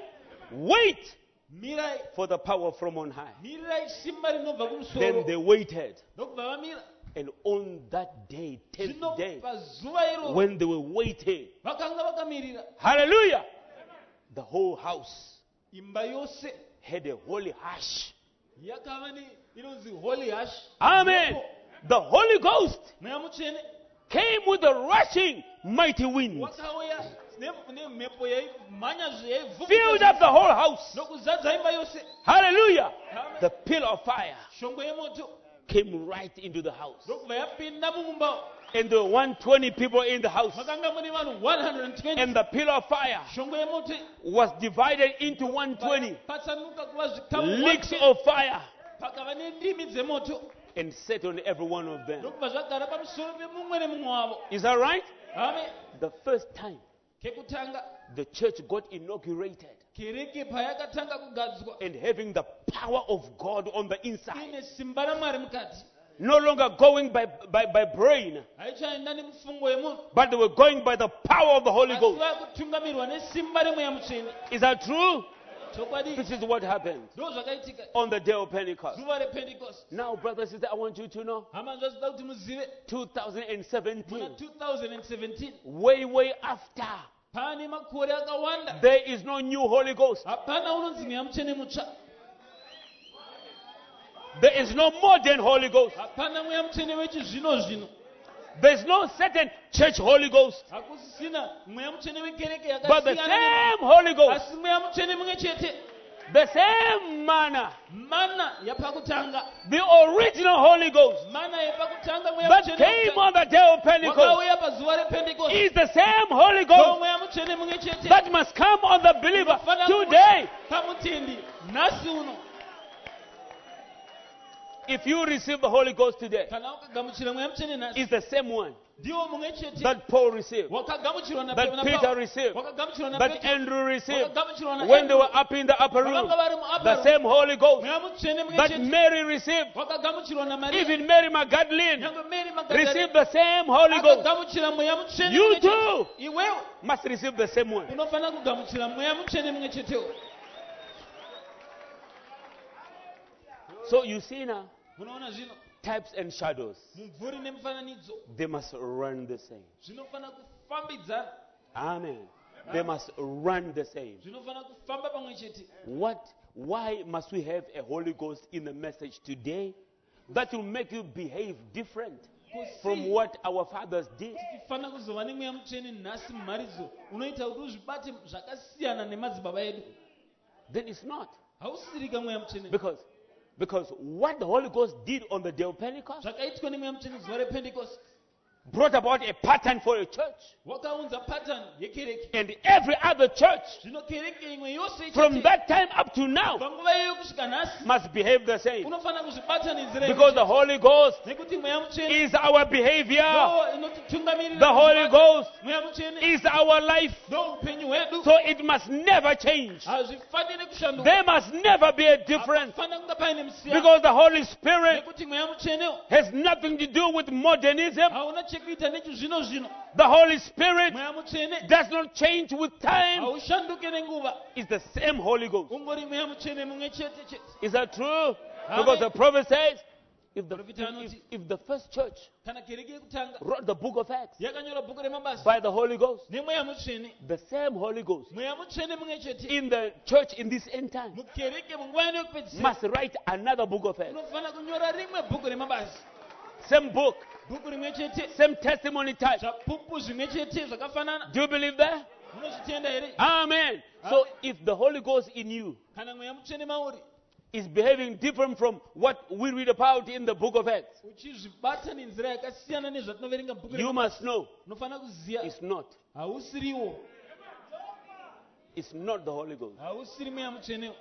Wait mirai for the power from on high. mirirai simba rinobva Then kumusoro they waited. ndokubva vamira. And on that day, tenth zvino day, pazuva iro when they were waiting, vakanga vakamirira hallelujah, the whole house imba yose had a holy hush. yakava ne inonzi holy hush. Amen. The Holy Ghost mweya mutsvene came with a rushing mighty wind, wakauya ne- nemhepo yaimhanya filled up the whole house. nokuzadza imba yose. Hallelujah. Amen. The pillar of fire shongwe yemoto came right into the house. ndokubva yapinda mumumba. And there were one hundred twenty people in the house. makanga mune vanhu one hundred twenty. And the pillar of fire shongwe yemoto was divided into one hundred twenty patsanuka kuva zvikamu licks of fire pakava nendimi dzemoto and set on every one of them. ndokubva zvagara pamusoro pemumwe nemumwe wavo. Is that right? ame The first time kekutanga the church got inaugurated kereke payakatanga kugadzwa and having the power of God on the inside. ine simba ramwari mukati, No longer going by, by, by brain, haichaenda nemufungo yemunhu but they were going by the power of the Holy asi Ghost. vakutungamirwa nesimba remweya mutsvene. Is that true? chokwadi This is what happened ndo zvakaitika on the day of Pentecost. zuva repentecost. Now, brothers and sisters, I want you to know hama zvazvida kuti muzive two thousand muna seventeen, two thousand seventeen way, way after, pane makore akawanda there is no new Holy Ghost. hapana unonzi mweya mutsvene mutsva, There is no modern Holy Ghost. hapana mweya mutsvene wechizvino zvino, There's no certain church Holy Ghost. hakusisina mweya mutsvene wekereke But the yakasiyana, same Holy Ghost, asi mweya mutsvene mumwe chete, the same manna, mana yapakutanga, the original Holy Ghost mana yepakutanga mweya that mutsvene came wekutanga, on the day of Pentecost wakauya pazuva repentecost, is the same Holy ndo Ghost mweya mutsvene mumwe chete that must come on the believer unofanira today. kuuya pamutendi nhasi uno. If you receive the Holy Ghost today, kana ukagamuchira mweya mutsvene nhasi it's the same one ndiwo mumwe chete that Paul received, wakagamuchirwa na that na Peter Paulo, received, wakagamuchirwa na that Petro, Andrew received wakagamuchirwa na when they Andrew, were up in the upper room. vakanga vari mu upper The room. same Holy Ghost mweya mutsvene mumwe that chete Mary received, wakagamuchirwa na Maria, even Mary Magdalene nyangwe Mary received Magdalene the same Holy Ghost. akagamuchira mweya mutsvene You mumwe chete. too iwewe must receive the same one. unofanira kugamuchira mweya mutsvene mumwe chetewo. So you see now, unoona zvino types and shadows, mumvuri nemufananidzo they must run the same. zvinofanira kufambidzana, Amen. They must run the same. zvinofanira kufamba pamwe chete. What? Why must we have a Holy Ghost in the message today that will make you behave different from what our fathers did? tifanira kuzova nemweya mutsvene nhasi mumharidzo unoita kuti uzvibate zvakasiyana nemadzibaba edu. Then it's not. hausirika mweya mutsvene Because, because what the Holy Ghost did on the day of Pentecost zvakaitwa nemweya mutsvene zuva repentecost brought about a pattern for a church. wakaunza pattern yekereke. And every other church Zvino kereke imwe yose from ichete, that time up to now panguva iyoyo kusvika nhasi must behave the same. unofanira kuzvibatanizira Because the Holy Ghost nekuti mweya mutsvene is our behavior. ndo inotitungamirira. The Holy Ghost mweya mutsvene is our life. ndo upenyu hwedu. So it must never change. hazvifaniri kushanduka. There must never be a difference. hapafanira kunge paine musiyano. Because the Holy Spirit nekuti mweya mutsvene has nothing to do with modernism. hauna chekuita nechizvino zvino. The Holy Spirit mweya mutsvene does not change with time. haushanduke nenguva. It's the same Holy Ghost. ungori mweya mutsvene mumwe chete chete. Is that true? Because the prophet says, if the, Prophet anoti, if, if the first church kana kereke yekutanga wrote the book of Acts yakanyora bhuku remabasa by the Holy Ghost, nemweya mutsvene, the same Holy Ghost mweya mutsvene mumwe chete in the church in this end time mukereke munguva ino yekupedzisira must write another book of Acts. unofanira kunyora rimwe bhuku remabasa. Same book, bhuku rimwe chete, same testimony type. zvapupu zvimwe chete zvakafanana. Do you believe that? munozvitenda here? Amen. So if the Holy Ghost in you kana mweya mutsvene mauri is behaving different from what we read about in the book of Acts, uchizvibata nenzira yakasiyana nezvatinoverenga bhuku you remabasa, must know unofanira kuziya it's not. hausiriwo, It's not the Holy Ghost. hausiri mweya mutsvenewo.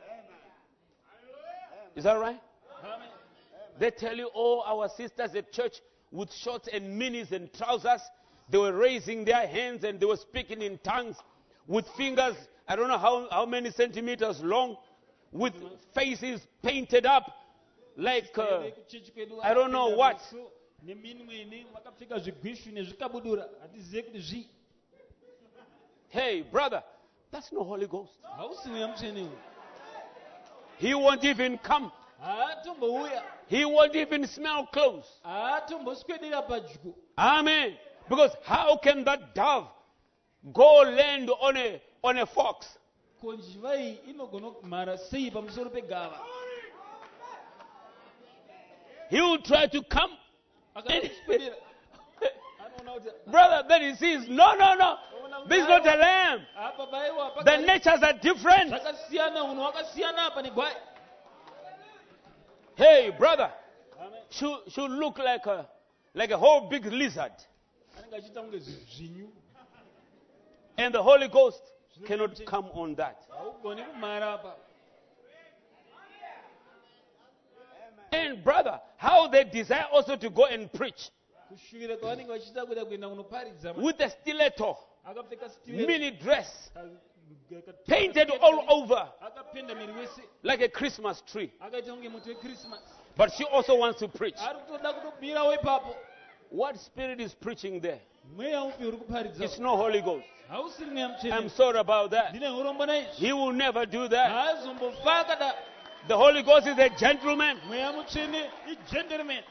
Is that right? Amen. They tell you, oh, our sisters at church with shorts and minis and trousers, they were raising their hands and they were speaking in tongues with fingers, I don't know how, how many centimeters long, with faces painted up like, uh, I don't know what. neminwe vakapfeka zvigwishu nezvikabudura hatizive kuti zvii. Hey, brother, that's no Holy Ghost. hausi mweya mutsvenewo. He won't even come. haatombouya, He won't even smell close. haatomboswedera padyo. Amen. Because how can that dove go land on a, on a fox? ko njiva iyi inogona kumhara sei pamusoro pegava? He will try to come. akaswedera anoona kuti Brother, then he sees, no, no, no. This is not a lamb. apa baiwa The natures are different. zvakasiyana, unhu hwakasiyana apa negwai. Hey, brother, Amen. should, should look like a, like a whole big lizard. anenge achiita kunge zvinyu, And the Holy Ghost cannot come on that. haugoni kumhara apa. And brother, how they desire also to go and preach kushuvira kwavanenge vachiita kuda kuenda kunoparidza with a stiletto, akapfeka stiletto, mini dress, aka- painted all over akapenda miri wese, like a Christmas tree. akaita kunge muti wekrismas. But she also wants to preach. ari kutoda kutobvirawo ipapo. What spirit is preaching there? mweya upi uri kuparidza? It's no Holy Ghost. hausiri mweya I'm mutsvene. sorry about that. ndine urombo naizvi. He will never do that. haazombofa akada. The Holy Ghost is a gentleman. mweya mutsvene igentleman.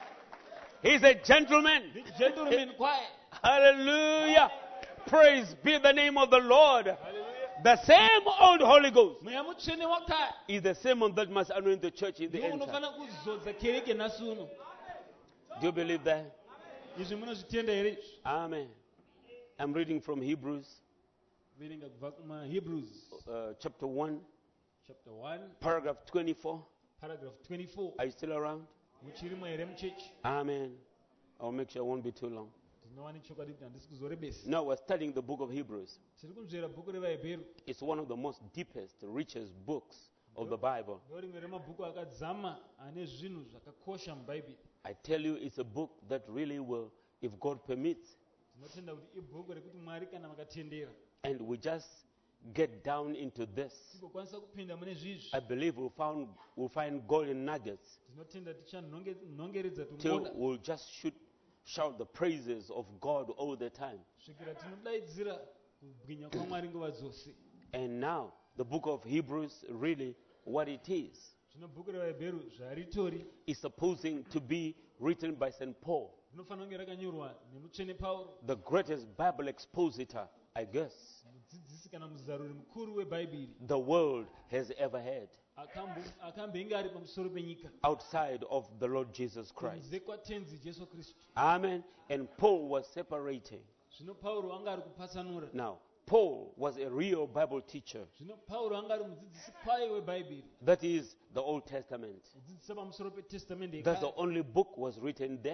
He's a gentleman. igentleman kwaye. Hallelujah. Praise be the name of the Lord. The same old Holy Ghost mweya mutsvene wakare is the same one that must anoint the church in the ndiwo end time. unofanira kuzodza kereke nhasi uno. Do you believe that? izvi munozvitenda here izvi? Amen. I'm reading from Hebrews verenga kubva kumahebrews uh, chapter one, chapter one paragraph twenty-four. paragraph twenty-four. Are you still around? muchirimo here muchechi? Amen. I'll make sure it won't be too long. ndinova nechokwadi kuti handisi kuzorebesa. Now we're studying the book of Hebrews. tiri kunzvera bhuku revahebheru. It's one of the most deepest, richest books of the Bible. ndo rimwe remabhuku akadzama ane zvinhu zvakakosha mubhaibheri. I tell you, it's a book that really will, if God permits, tinotenda kuti ibhuku rekuti mwari kana makatendera and we just get down into this, tigokwanisa kupinda mune zvizvi. I believe we'll find, we'll find golden nuggets tinotenda tichanhongeredza till tongoda we'll just shoot, shout the praises of God all the time. kusvikira tinodaidzira kubwinya kwamwari nguva dzose. And now, the book of Hebrews, really what it is, zvino bhuku revahebheru zvaritori is supposing to be written by Saint Paul, rinofanira kunge rakanyorwa nemutsvene pauro, the greatest Bible expositor, I guess, mudzidzisi kana muzaruri mukuru webhaibheri the world has ever had, akambo- akambenge ari pamusoro penyika outside of the Lord Jesus Christ. kunze kwatenzi jesu kristu. Amen. And Paul was separating. zvino pauro anga ari kupatsanura. Now, Paul was a real Bible teacher. zvino pauro anga ari mudzidzisi kwaye webhaibheri, That is the Old Testament. mudzidzisa pamusoro petestamende That's the yekare. only book was written then.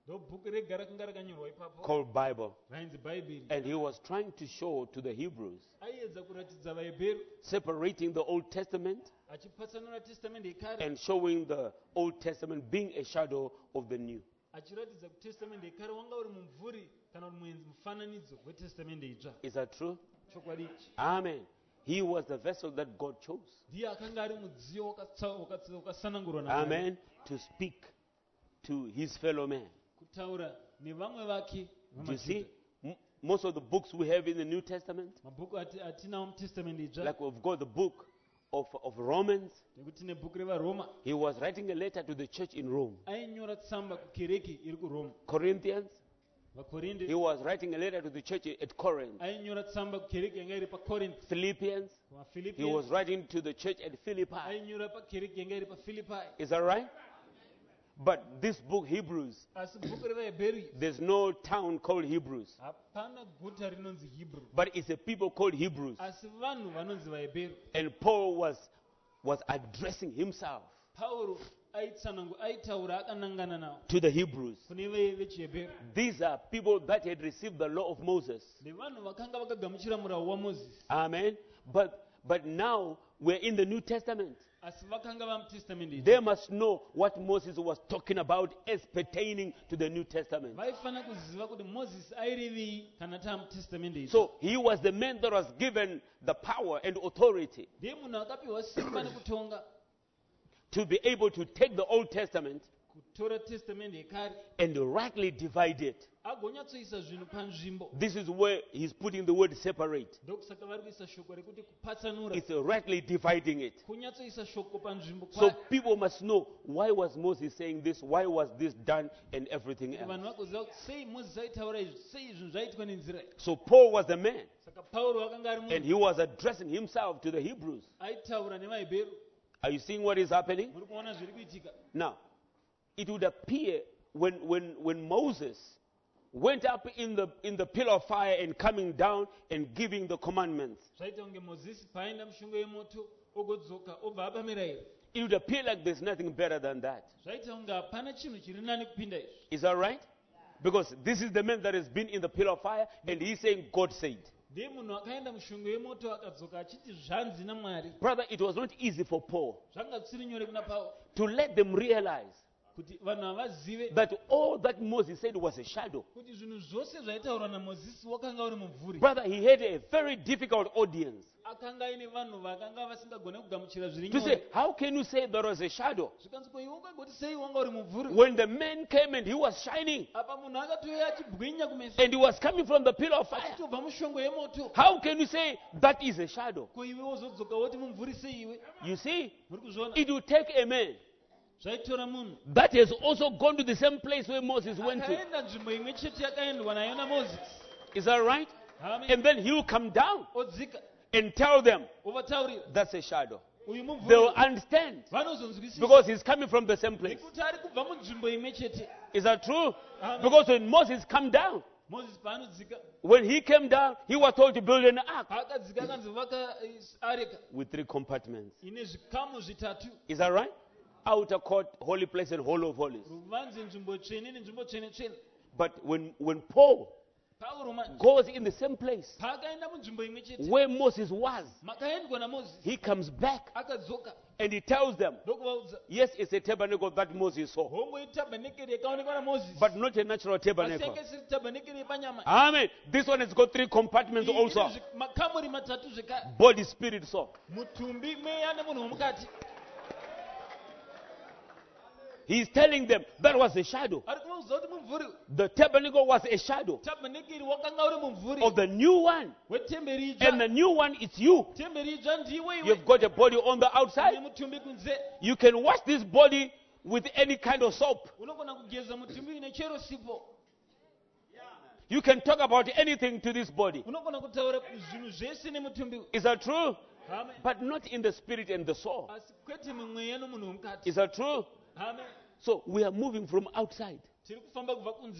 ndobhuku rega rakanga rakanyorwa ipapo called Bible. rainzi bhaibheri. And he was trying to show to the Hebrews, Aiedza kuratidza vaHebheru separating the Old Testament achipatsanura testamende yekare and showing the Old Testament being a shadow of the new. achiratidza kuti testamende yekare wanga uri mumvuri kana kuti muenzi mufananidzo wetestamende itsva. Is that true? Chokwadi ichi. Amen. He was the vessel that God chose. Ndiye akanga ari mudziyo wakatsa- wakatsa- wakasanangurwa naMwari Amen. To speak to his fellow man. kutaura nevamwe vake Do you see? vamaJudha. M- most of the books we have in the New Testament, Mabhuku ati- atinawo mutestamende itsva like we've got the book of, of Romans, nekuti nebhuku revaroma he was writing a letter to the church in Rome. ainyora tsamba kukereke iri kuroma. Corinthians, vakorinde he was writing a letter to the church at Corinth. ainyora tsamba kukereke yanga iri pacorinth. Philippians, he was Philippians writing to the church at Philippi. ainyora pakereke yanga iri paphilippi. Is that right? But this book, Hebrews, Asi bhuku revaHebheru there's no town called Hebrews, hapana guta rinonzi Hebrew, but it's a people called Hebrews. asi vanhu vanonzi vaHebheru. And Paul was, was addressing himself Pauro aitsanangu aitaura akanangana navo to the Hebrews. kune ve- vechiHebheru. These are people that had received the law of Moses. Nevanhu vakanga vakagamuchira murau waMozisi, Amen. But, but now we're in the New Testament. asi vakanga vamutestamende They itsva. must know what Moses was talking about as pertaining to the New Testament. Vaifana kuziva kuti Mozisi airevei kana taamutestamende itsva. So he was the man that was given the power and authority Ndiye munhu akapiwa simba nekutonga to be able to take the Old Testament kutora testamende yekare and rightly divide it. agonyatsoisa zvinhu panzvimbo. This is where he's putting the word separate. Ndokusaka vari kuisa shoko rekuti kupatsanura, It's rightly dividing it. kunyatsoisa shoko panzvimbo So kwayo. people must know, why was Moses saying this? Why was this done? And everything Kuti vanhu else. vagoziva kuti sei Mozisi aitaura izvi, sei zvinhu zvaiitwa nenzira iyi. So Paul was the man. Saka Pauro akanga ari And munhu he was addressing himself to the Hebrews. aitaura nevaHebheru. Are you seeing what is happening? Muri kuona zviri kuitika. Now, it would appear when, when, when Moses went up in the, in the pillar of fire and coming down and giving the commandments, Zvaita kunge Mozisi paaenda mushongo yemoto ogodzoka obva apa mirayiro. it would appear like there's nothing better than that. Zvaita kunge hapana chinhu chiri nani kupinda izvi. Is that right? Because this is the man that has been in the pillar of fire and he's saying, God said. Ndiye munhu akaenda mushongo yemoto akadzoka achiti zvanzi naMwari. Brother, it was not easy for Paul Zvanga zvisiri nyore kuna Pauro to let them realize kuti vanhu havazive that all that Moses said was a shadow. kuti zvinhu zvose zvaitaurwa naMozisi wakanga uri mumvuri. Brother, he had a very difficult audience Akanga aine vanhu vakanga vasingagone kugamuchira zviri to say, nyore. how can you say there was a shadow Zvikanzi ko iwe ungagoti sei wanga uri mumvuri? when the man came and he was shining Apa munhu akatouya achibwinya kumeso and he was coming from the pillar of fire? achitobva mushongo yemoto. How can you say that is a shadow? Ko iwe wozodzoka woti mumvuri sei iwe? You see, Muri kuzviona? it will take a man Zvaitora munhu that has also gone to the same place where Moses went to. akaenda nzvimbo imwe chete yakaendwa nayo naMozisi. Is that right? Amen. And then he will come down Odzika and tell them ovataurira that's a shadow. uyu They will mumvuri. understand Vanozonzwisisa because he's coming from the same place. nekuti ari kubva munzvimbo imwe chete. Is that true? Amen. Because when Moses come down, Mozisi paanodzika, when he came down, he was told to build an ark paakadzika akanzi vaka eh, areka with three compartments. ine zvikamu zvitatu, Is that right? Outer court, holy place, and hall of holies. ruvanze, nzvimbo tsvene nenzvimbo tsvene tsvene. But when, when Paul Pauro manje goes in the same place paakaenda munzvimbo imwe chete where Moses was, makaendwa naMozisi, he comes back akadzoka and he tells them, ndokuvaudza yes, it's a tabernacle that Moses saw, hongo itabhenekeri yakaonekwa naMozisi, but not a natural asi tabernacle. yanga isiri tabhenekeri yepanyama. Amen. This one has got three compartments Iyi also: ine zvi- makamuri matatu zvekare, body, spirit, soul. mutumbi, mweya nemunhu womukati. He's telling them that was a shadow. Ari kuvaudza kuti mumvuri, The tabernacle was a shadow tabhenekeri wakanga uri mumvuri of the new one, wetemberi and the itsva. new one is you. Temberi itsva ndiwe iwe, You've got a body on the outside. une mutumbi kunze. You can wash this body with any kind of soap. Unogona kugeza mutumbi ine chero sipo. You can talk about anything to this body. Unogona kutaura zvinhu zvese nemutumbi uyu. Is that true? Amen. But not in the spirit and the soul. Asi kwete mumweya nomunhu womukati. Is that true? Amen. So we are moving from outside. Tiri kufamba kubva kunze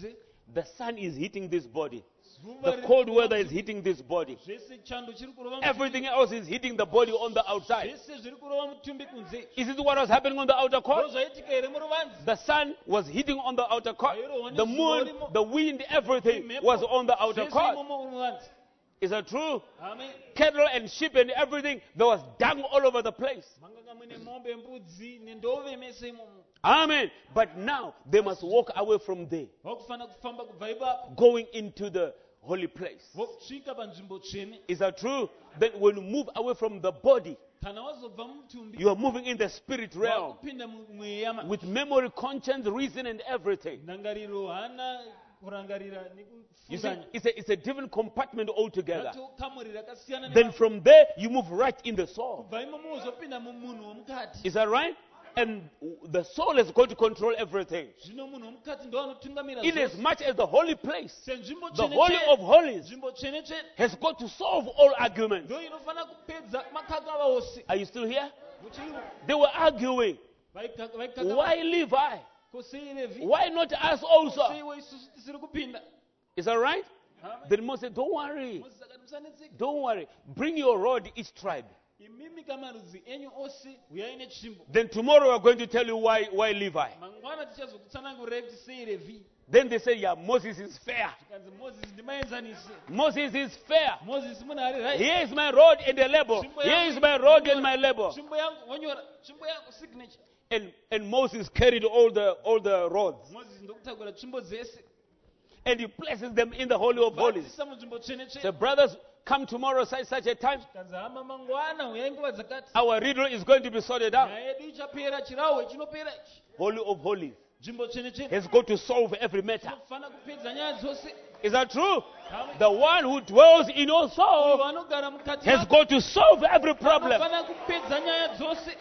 The sun is hitting this body. Zuva The riri cold kurova weather is muthupi. hitting this body. Zvese chando chiri kurova muthupi. Everything else is hitting the body on the outside. Zvese zviri kurova mutumbi kunze. Is it what was happening on the outer court? Zvaitika here muruvanzi. The sun was hitting on the outer court. The moon, the wind, everything was on the outer Zvese court. imomo muruvanzi. Is that true? Amen. Cattle and sheep and everything, there was dung all over the place. Manganga mune mombe, mbudzi nendove mese imomo. Amen. But now they must walk away from there, Vakufana kufamba kubva ipapo. going into the holy place. Vokusvika panzvimbo tsvene. Is that true? Then when you move away from the body, Kana wazobva mumutumbi. you are moving in the spirit realm Wakupinda mumweya ma. with memory, conscience, reason, and everything. Ndangariro hana kurangarira You see, nekufunganya. it's a, it's a different compartment altogether. Ratokamuri rakasiyana Then nevanhu. from there, you move right in the soul. Kubva imomo uzopinda mumunhu womukati. Is that right? And the soul has got to control everything. Zvino munhu womukati ndo anotungamira In as zvose. much as the holy place, Senzvimbo the tsvene holy tsvene. of holies, Nzvimbo tsvene tsvene. has got to solve all arguments. Ndo inofana kupedza makakava ose. Are you still here? Muchiriwo. They were arguing. Vaikaka- vaikaka- Why Levi? Ko sei Levi? Why not us Ko also? seiwo isusu tisiri kupinda? Is that right? Amen. Then Moses said, don't worry. Mozisi akati musanetseke. Don't worry. Bring your rod, each tribe. Imimi kamarudzi enyu ose uyai netsvimbo. Then tomorrow we are going to tell you why, why Levi. Mangwana tichazokutsanangurai kuti sei Levi. Then they say, yeah, Moses is fair. Tikanzi Mozisi ndimaenzanise. Moses is fair. Mozisi muna ari right. Here is my rod and a label. Here is my rod and my label. Tsvimbo yangu wanyora. Tsvimbo yangu signature. And, and Moses carried all the, all the rods. Mozisi ndokutakura tsvimbo dzese. And he places them in the Holy of Holies. Vadzisa munzvimbo tsvene So tsvene. brothers, come tomorrow such, such a time. Tikanzi hama mangwana uyai nguva dzakati. Our riddle is going to be sorted out. Nyaya yedu ichapera, chirahwe chinopera ichi. Holy of Holies Nzvimbo tsvene tsvene. has got to solve every matter. Tinofana kupedza nyaya dzose. Is that true? Amen. The one who dwells in your Uyo soul anogara mukati has mako. got to solve every problem. Anofana kupedza nyaya dzose.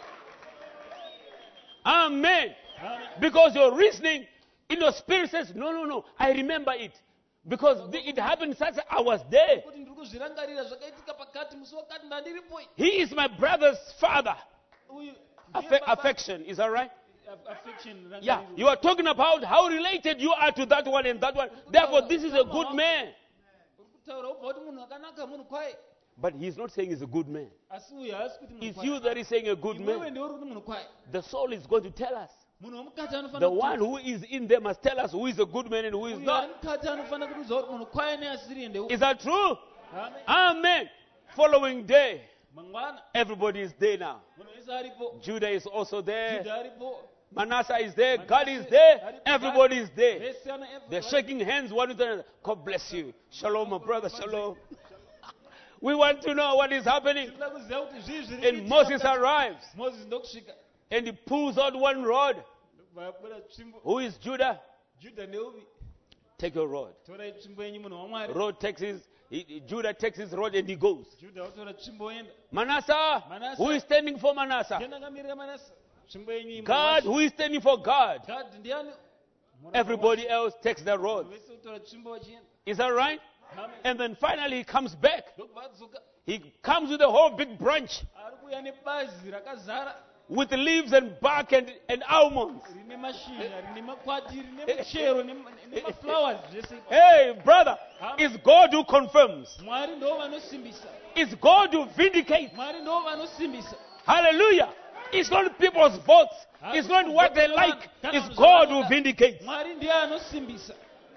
Amen. Amen. Because your reasoning in your spirit says, no, no, no, I remember it. Because the- it happened such I was there. Kuti ndiri kuzvirangarira zvakaitika pakati musi wakati ndandiripo. He is my brother's father. Uyu Affe- ndiye baba- affection, is that right? Aff- affection, Yeah, rangariro. you are talking about how related you are to that one and that one. Therefore, this is a good man. Uri kutaura ubva kuti munhu akanaka munhu kwaye. But he's not saying he's a good man. Asi uyu haasi kuti munhu It's kwaye. you that is saying a good Iwewe man. ndiwe uri kuti munhu kwaye. The soul is going to tell us. Munhu womukati anofana The kuti- one who is in there must tell us who is a good man and who is uyu not. ari mukati anofana kutiudza kuti munhu kwaye neasiri ndeu. Is that true? Amen. Amen. Following day, Mangwana everybody is there now. munhu wese aripo. Judah is also there. Judha aripo. Manasseh is there. God is there. Everybody is there. Vese ana They're everybody. shaking hands one with another. God bless you. Shalom, my brother. Shalom. We want to know what is happening. Tinoda kuziva kuti zvii zviri And kuitika Moses mukati. arrives Moses ndokusvika. and he pulls out one rod. Ndokubva abuda tsvimbo. Who is Judah? Judha ndeuvi. Take your rod. Torai tsvimbo yenyu munhu wamwari. Rod takes his, he, Judah takes his rod and he goes. Judha otora tsvimbo oenda. Manasseh, Manasseh. who is standing for Manasseh? Ndiani akamirira Manase? Tsvimbo yenyu iyi munhu God, wacho. who is standing for God? God ndiani? Muranda Everybody wacho. else takes the rod. Vanhu vese otora tsvimbo vachienda. Is that right? Amen. And then finally he comes back. Ndokubva adzoka. He comes with a whole big branch Ari kuuya nebazi rakazara with leaves and bark and, and almonds. rine mashizha rine makwati rine michero nema- nemaflowers zvese ipapo. Hey, brother, it's God who confirms. Mwari ndo vanosimbisa. It's God who vindicates. Mwari ndo vanosimbisa. Hallelujah. It's not people's votes. It's not what they like. It's God who vindicates. Mwari ndiye anosimbisa.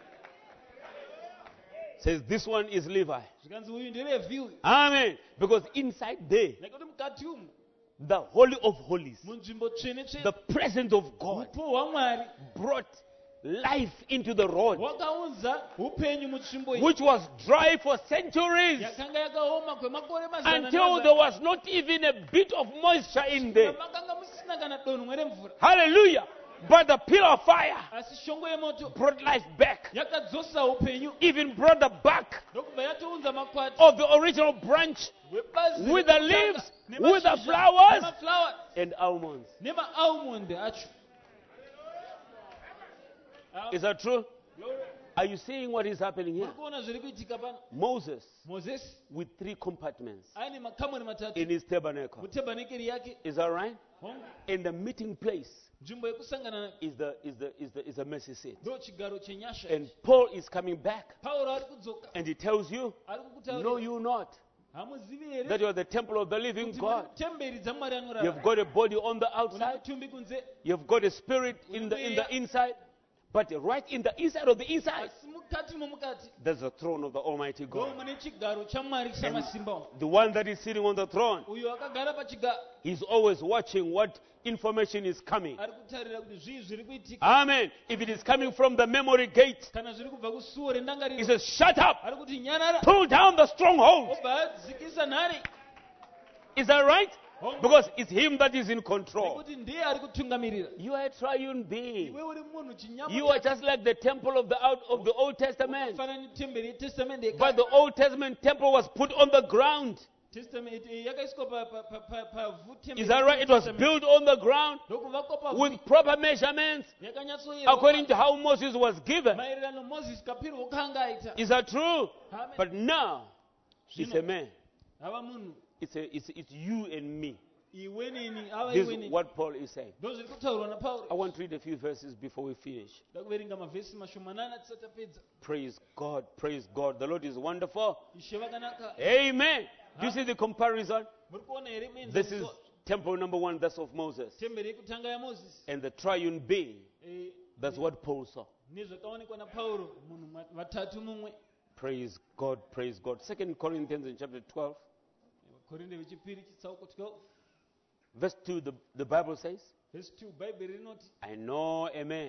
Says this one is Levi. Zvikanzi uyu ndeRevhi uyu. Amen. Because inside there, Nekuti mukati umu the Holy of Holies, munzvimbo tsvene tsvene the presence of God upo hwaMwari brought life into the rod, hwakaunza upenyu mutsvimbo iyi which was dry for centuries yakanga yakaoma kwemakore mazana until there was not even a bit of moisture in there. makanga musina kana donhwe remvura. Hallelujah. But the pillar of fire Asi shongo yemoto brought life back, yakadzosa upenyu even brought the bark ndokubva yatounza makwati of the original branch hwebazi with the rekutanga, leaves, nemashizha, with the flowers, nemaflowers, and almonds. nemaalmond acho. Is that true? Glory. Are you seeing what is happening here? Muri kuona zviri kuitika pano? Moses Mozisi with three compartments aine makamuri matatu in his tabernacle. mutabhenakeri yake. Is that right? Hongu, And the meeting place nzvimbo yekusangana is the is the is the is a mercy seat. ndo chigaro chenyasha. And Paul is coming back Pauro ari kudzoka and he tells you, ari know kukutaurira, you not hamuzivi that here you are the temple of the living kuti God. muri temberi dzamwari You've anorara. got a body on the Una outside. mutumbi kunze, You've got a spirit in the in the inside. But right in the inside of the inside, asi mukati momukati there's the throne of the Almighty ndo God. mune chigaro chamwari chamasimba. The one that is sitting on the throne, Uyo akagara pachigaro he's always watching what information is coming. ari kutarira kuti zvii zviri kuitika. Amen. If it is coming from the memory gate, Kana zviri kubva kusuo he rendangariro, says, shut up, ari kuti nyarara, pull down the stronghold. obva adzikisa nhare. Is that right? Because it's him that is in control. Nekuti ndiye ari kutungamirira. You are a triune being. Iwe uri munhu chinyama. You are just like the temple of the out of the Old Testament. Wakafanana netemberi yetestamende yekare. But the Old Testament temple was put on the ground. Testament eh, yakaiswa pa- pa- pa- pa- pavhu temberi Is that right? It was yetestament. built on the ground Ndokuvakwa pavhu. with proper measurements Yakanyatsoyerwa. according to how Moses was given. Maererano Moses kapirwa kanga aita. Is that true? Amen. But now, it's a man. Ava munhu. It's, a, it's, it's you and me. Iwe nini, ava This iwe is nini. what Paul is saying. Ndo zviri kutaurwa naPauro. I want to read a few verses before we finish. Ndoda kuverenga mavhesi mashomanana tisati tapedza. Praise God, praise God. The Lord is wonderful. Ishe vakanaka. Amen. Do you see the comparison? Muri kuona here muenzaniso. This is temple number one, that's of Moses. temberi yekutanga yaMozisi. And the triune being, Eh, that's what Paul saw. nezvakaonekwa naPauro, munhu ma- vatatu mumwe. Praise God, praise God. Second Corinthians in chapter twelve, Korinde vechipiri chitsauko twelve verse two, the, the Bible says, verse two, bhaibheri rinoti, I know a man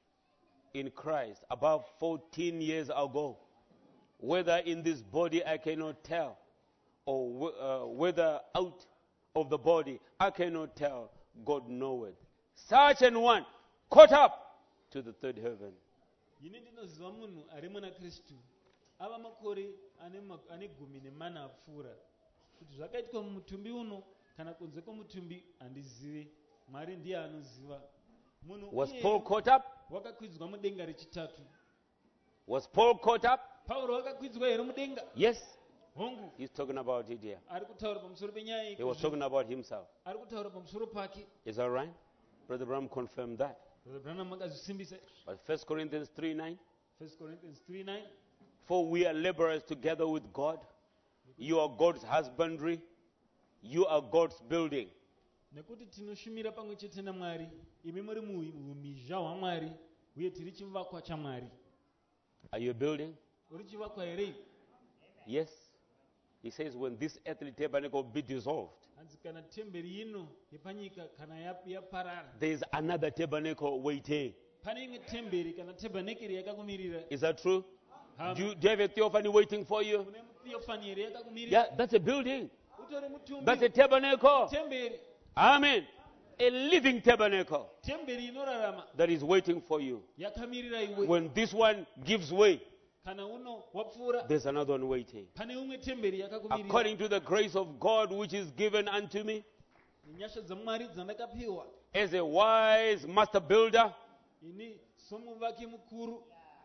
in Christ about fourteen years ago, whether in this body I cannot tell, or wh- uh, whether out of the body I cannot tell, God knoweth. Such an one caught up to the third heaven. ini ndinoziva munhu ari muna Kristu ava makore ane ma- ane gumi nemana apfuura, kuti zvakaitwa mumutumbi uno kana kunze kwomutumbi handizive, Mwari ndiye anoziva. Munhu Was iye Paul caught up? wakakwidzwa mudenga rechitatu. Was Paul caught up? Pauro wakakwidzwa here mudenga? Yes. Hongu, He's talking about it here. ari kutaura pamusoro penyaya iyi. He was talking about himself. Ari kutaura pamusoro pake. Is that right? Brother Bram confirmed that. Brother Branham akazvisimbisa. But First Corinthians three nine, First Corinthians three nine. for we are laborers together with God. You are God's husbandry. You are God's building. Nekuti tinoshumira pamwe chete naMwari, imi muri mu- umhizha hwaMwari, uye tiri chivakwa chaMwari. Are you a building? Uri chivakwa here? Yes. He says when this earthly tabernacle be dissolved, Hanzi kana temberi ino yepanyika kana yap- yaparara, there is another tabernacle waiting. pane imwe temberi kana tebhanekeri yakakumirira. Is that true? Hama. Do you, do you have a theophany waiting for you? Kune theophany here yakakumirira. Yeah, that's a building. Utori mutumbi. That's a tabernacle. Temberi. Amen. A living tabernacle Temberi inorarama that is waiting for you. yakamirira iwe. When this one gives way, Kana uno wapfuura, there's another one waiting. pane umwe temberi yakakumirira. According to the grace of God which is given unto me, Nyasha dzaMwari dzandakapiwa. as a wise master builder, Ini somuvaki mukuru.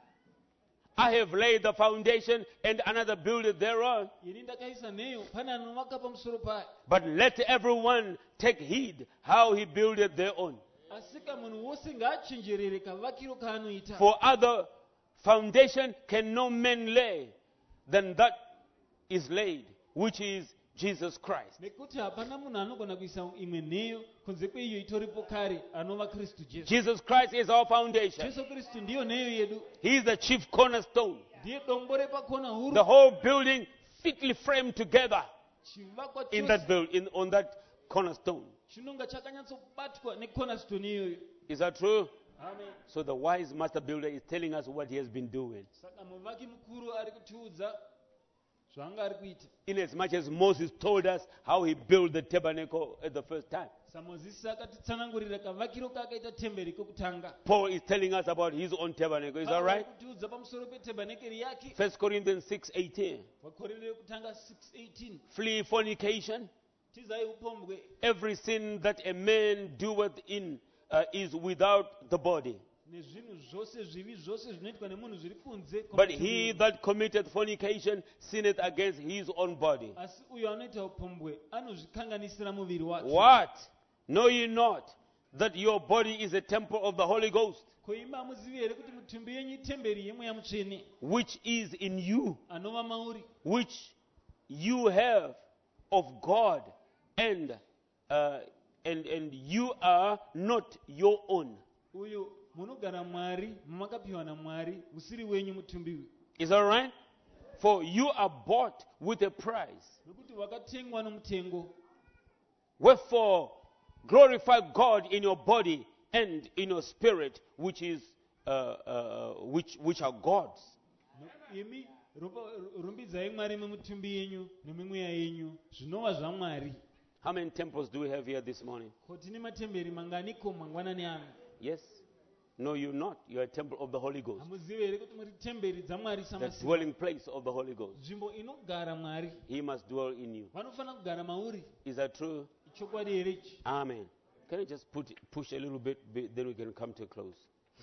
I have laid the foundation and another buildeth thereon. Ini ndakaisa nheyo, pane anovaka pamusoro payo. But let everyone take heed how he buildeth thereon. Asika munhu wose ngaachenjerere kavakiro kaanoita. For other foundation can no man lay than that is laid, which is Jesus Christ. Nekuti hapana munhu anogona kuisa imwe nheyo kunze kweiyo itoripo kare, anova Kristu Jesu. Jesus Christ is our foundation. Jesu Kristu ndiyo nheyo yedu, He is the chief cornerstone. ndiye dombo repakona The huru. whole building fitly framed together Chivakwa in chose that build, in, on that cornerstone. chinonga chakanyatsobatwa necornerstone iyoyo. Is that true? Amen. So the wise master builder is telling us what he has been doing. Saka muvaki mukuru ari kutiudza zvaanga ari kuita. In as much as Moses told us how he built the tabernacle at the first time, saMozisi akatitsanangurira kavakiro kaakaita temberi kokutanga. Paul is telling us about his own tabernacle. Is that Pauro ari right? kutiudza pamusoro petebhanekeri yake. First Corinthians six eighteen. Vakorinde yekutanga six eighteen. Flee fornication. Tizai upombwe. Every sin that a man doeth in uh, is without the body, nezvinhu zvose zvivi zvose zvinoitwa nemunhu zviri kunze But kwomutumbi he uyu. that committed fornication sinneth against his own body. Asi uyo anoita upombwe anozvikanganisira muviri wake. What? Know ye not that your body is a temple of the Holy Ghost, Ko imi hamuzivi here kuti mutumbi yenyu itemberi yemweya mutsvene which is in you, anova mauri, which you have of God, and uh, and and you are not your own. uyo munogara Mwari, mumakapiwa naMwari, usiri wenyu mutumbi uyu. Is that right? For you are bought with a price. Nokuti wakatengwa nomutengo. Wherefore, glorify God in your body and in your spirit, which is uh, uh, which which are God's. No- imi ropa- rumbidzai Mwari mumutumbi yenyu nemimweya yenyu zvinova zvaMwari. How many temples do we have here this morning? Ko tine matemberi manganiko mangwanani ano? Yes. No, you're not. You're a temple of the Holy Ghost. Hamuzivi here kuti muri temberi dzaMwari The samasika. dwelling place of the Holy Ghost. Nzvimbo inogara Mwari. He must dwell in you. Vanofanira kugara mauri. Is that true? Chokwadi here ichi. Amen. Can you just put push a little bit, be- then we can come to a close.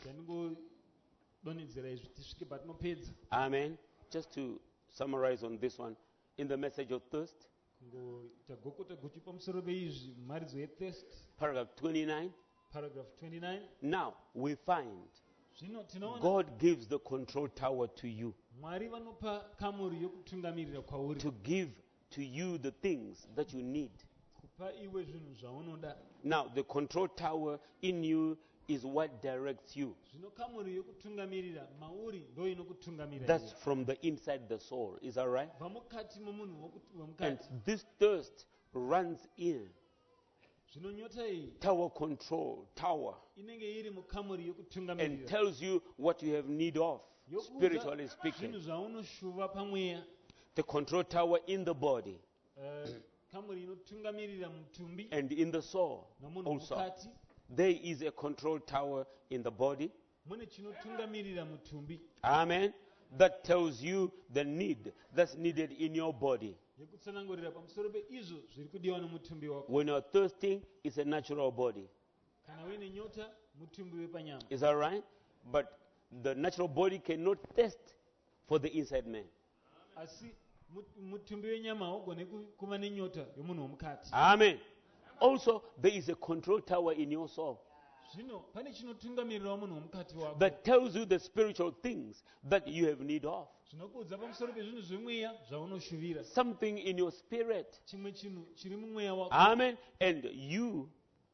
Ndingodonhedzera izvi tisvike patinopedza. Amen. Just to summarize on this one, in the message of thirst, Kungoita gokota guchi pamusoro peizvi mumharidzo yethirst, paragraph twenty-nine. paragraph twenty-nine. Now we find Zvino tinoona God gives the control tower to you Mwari vanopa kamuri yokutungamirira kwauri, to give to you the things that you need. kupa iwe zvinhu zvaunoda. Now the control tower in you is what directs you. Zvino kamuri yokutungamirira mauri ndo inokutungamira That's iwe. from the inside the soul. Is that right? Bva mukati momunhu woku- And wemukati. this thirst runs in. Zvino nyota iyi Tower control, tower, inenge iri mukamuri and yokutungamirira, tells you what you have need of, yokuudza spiritually zvinhu speaking. zvaunoshuva pamweya. The control tower in the body Eh, kamuri inotungamirira mutumbi and in the soul nomunhu also. mukati. There is a control tower in the body. Mune chinotungamirira mutumbi Amen. That tells you the need that's needed in your body. yekutsanangurira pamusoro peizvo zviri kudiwa nomutumbi wako. When you're thirsting, it's a natural body. Kana uine nyota, mutumbi wepanyama. Is that right? But the natural body cannot thirst for the inside man. Asi mut- mutumbi wenyama haugone ku- kuva nenyota yomunhu womukati. Amen. Also, there is a control tower in your soul Zvino pane chinotungamirirawo munhu womukati wako, that tells you the spiritual things that you have need of. zvinokuudza pamusoro pezvinhu zvemweya zvaunoshuvira. Something in your spirit. Chimwe chinhu chiri mumweya wako. Amen. And you,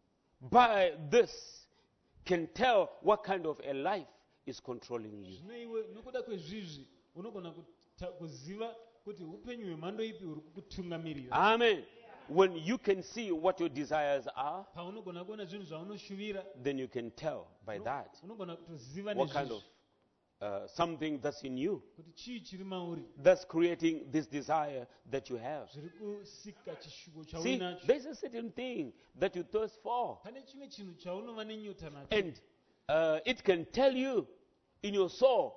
by this, can tell what kind of a life is controlling you. Zvino iwe nokuda kwezvizvi unogona kuta- kuziva kuti upenyu hwemhando ipi huri kukutungamirira. Amen. When you can see what your desires are, Paunogona kuona zvinhu zvaunoshuvira, then you can tell by that unogona kutoziva what kind of nezvizvi uh, something that's in you kuti chii chiri mauri that's creating this desire that you have. zviri kusika chishuvo See, chauinacho. there's a certain thing that you thirst for, Pane chimwe chinhu chaunova nenyota nacho, and uh, it can tell you in your soul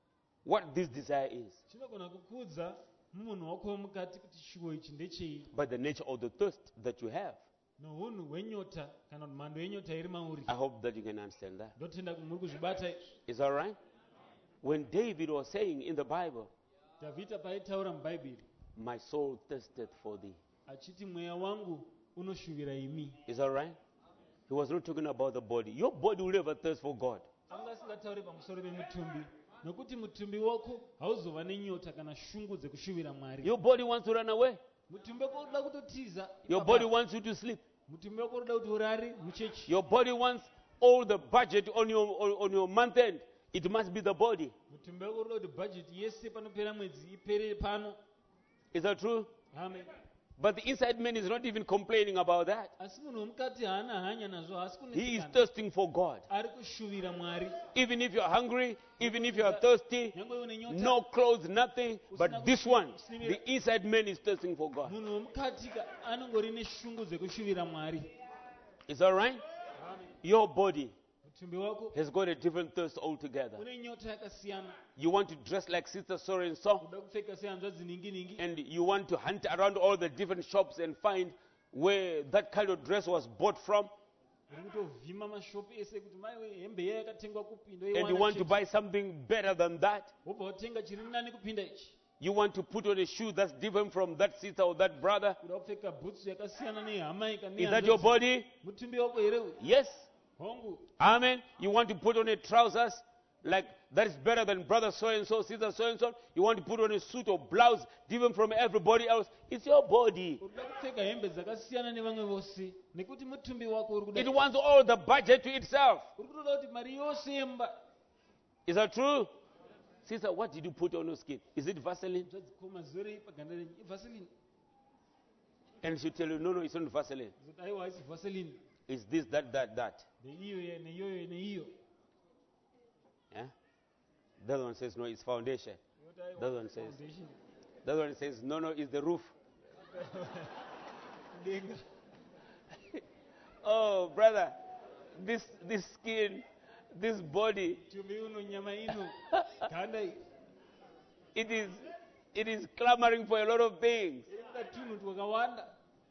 what this desire is. chinogona kukuudza mumunhu wako womukati kuti shuvo ichi ndechei, By the nature of the thirst that you have. nounhu hwenyota kana kuti mhando yenyota iri mauri. I hope that you can understand that. Ndotenda kuti muri kuzvibata izvi. Is that right? When David was saying in the Bible, Dhavhidha paaitaura mubhaibheri my soul thirsted for thee. achiti mweya wangu unoshuvira imi, Is that right? He was not talking about the body. Your body will never thirst for God. anga asingatauri pamusoro pemutumbi, nokuti mutumbi wako hauzova nenyota kana shungu dzekushuvira Mwari. Your body wants to run away. Mutumbi wako unoda kutotiza Your ipapa. body wants you to sleep. Mutumbi wako unoda kuti urare muchechi. Your body wants all the budget on your on, on your month end. It must be the body. Mutumbi wako unoda kuti bhajeti yese panopera mwedzi ipere pano. Is that true? Amen. But the inside man is not even complaining about that. Asi munhu womukati haana hanya nazvo, hasi He is kunesekana. thirsting for God. Ari kushuvira Mwari. Even if you are hungry, even if you are thirsty, Nyangwe une nyota, no clothes, nothing. But this one, the inside man is thirsting for God. munhu womukati ka- anongori neshungu dzekushuvira Mwari. Is that right? Amen. Your body Mutumbi wako has got a different thirst altogether. une nyota yakasiyana. You want to dress like Sister So and so, Unoda kupfeka sehanzvadzi ningi ningi. and you want to hunt around all the different shops and find where that kind of dress was bought from. uri kutovhima mashopu ese kuti maiwe hembe iya yakatengwa kupinda and you want to buy something better than that. wobva watenga chiri nani kupinda ichi You want to put on a shoe that's different from that sister or that brother. kuda kupfeka bhutsu yakasiyana nehama Is that your body? mutumbi wako here uyu Yes. hongu Amen. You want to put on a trousers like that is better than brother so and so, sister so and so. You want to put on a suit or blouse different from everybody else. It's your body. uri kuda kupfeka hembe dzakasiyana nevamwe vose nekuti mutumbi wako uri kuda It wants all the budget to itself. uri kutoda kuti mari yose yemba Is that true? Sister, what did you put on your skin? Is it Vaseline? zvadzikoma zorei paganda renyu ivaseline And she'll tell you, no, no, it's not Vaseline. zoti aiwa haisi vaseline It's this, that, that, that. neiyo neiyoyo neiyo Yeah? The other one says, no, it's foundation. Yoti aiwa, That one says- foundation. The other one says, no, no, it's the roof. denga Oh, brother, this, this skin, this body, tumbi uno nyama ino ganda iyi it is, it is clamoring for a lot of things. iri kuda tunhu twakawanda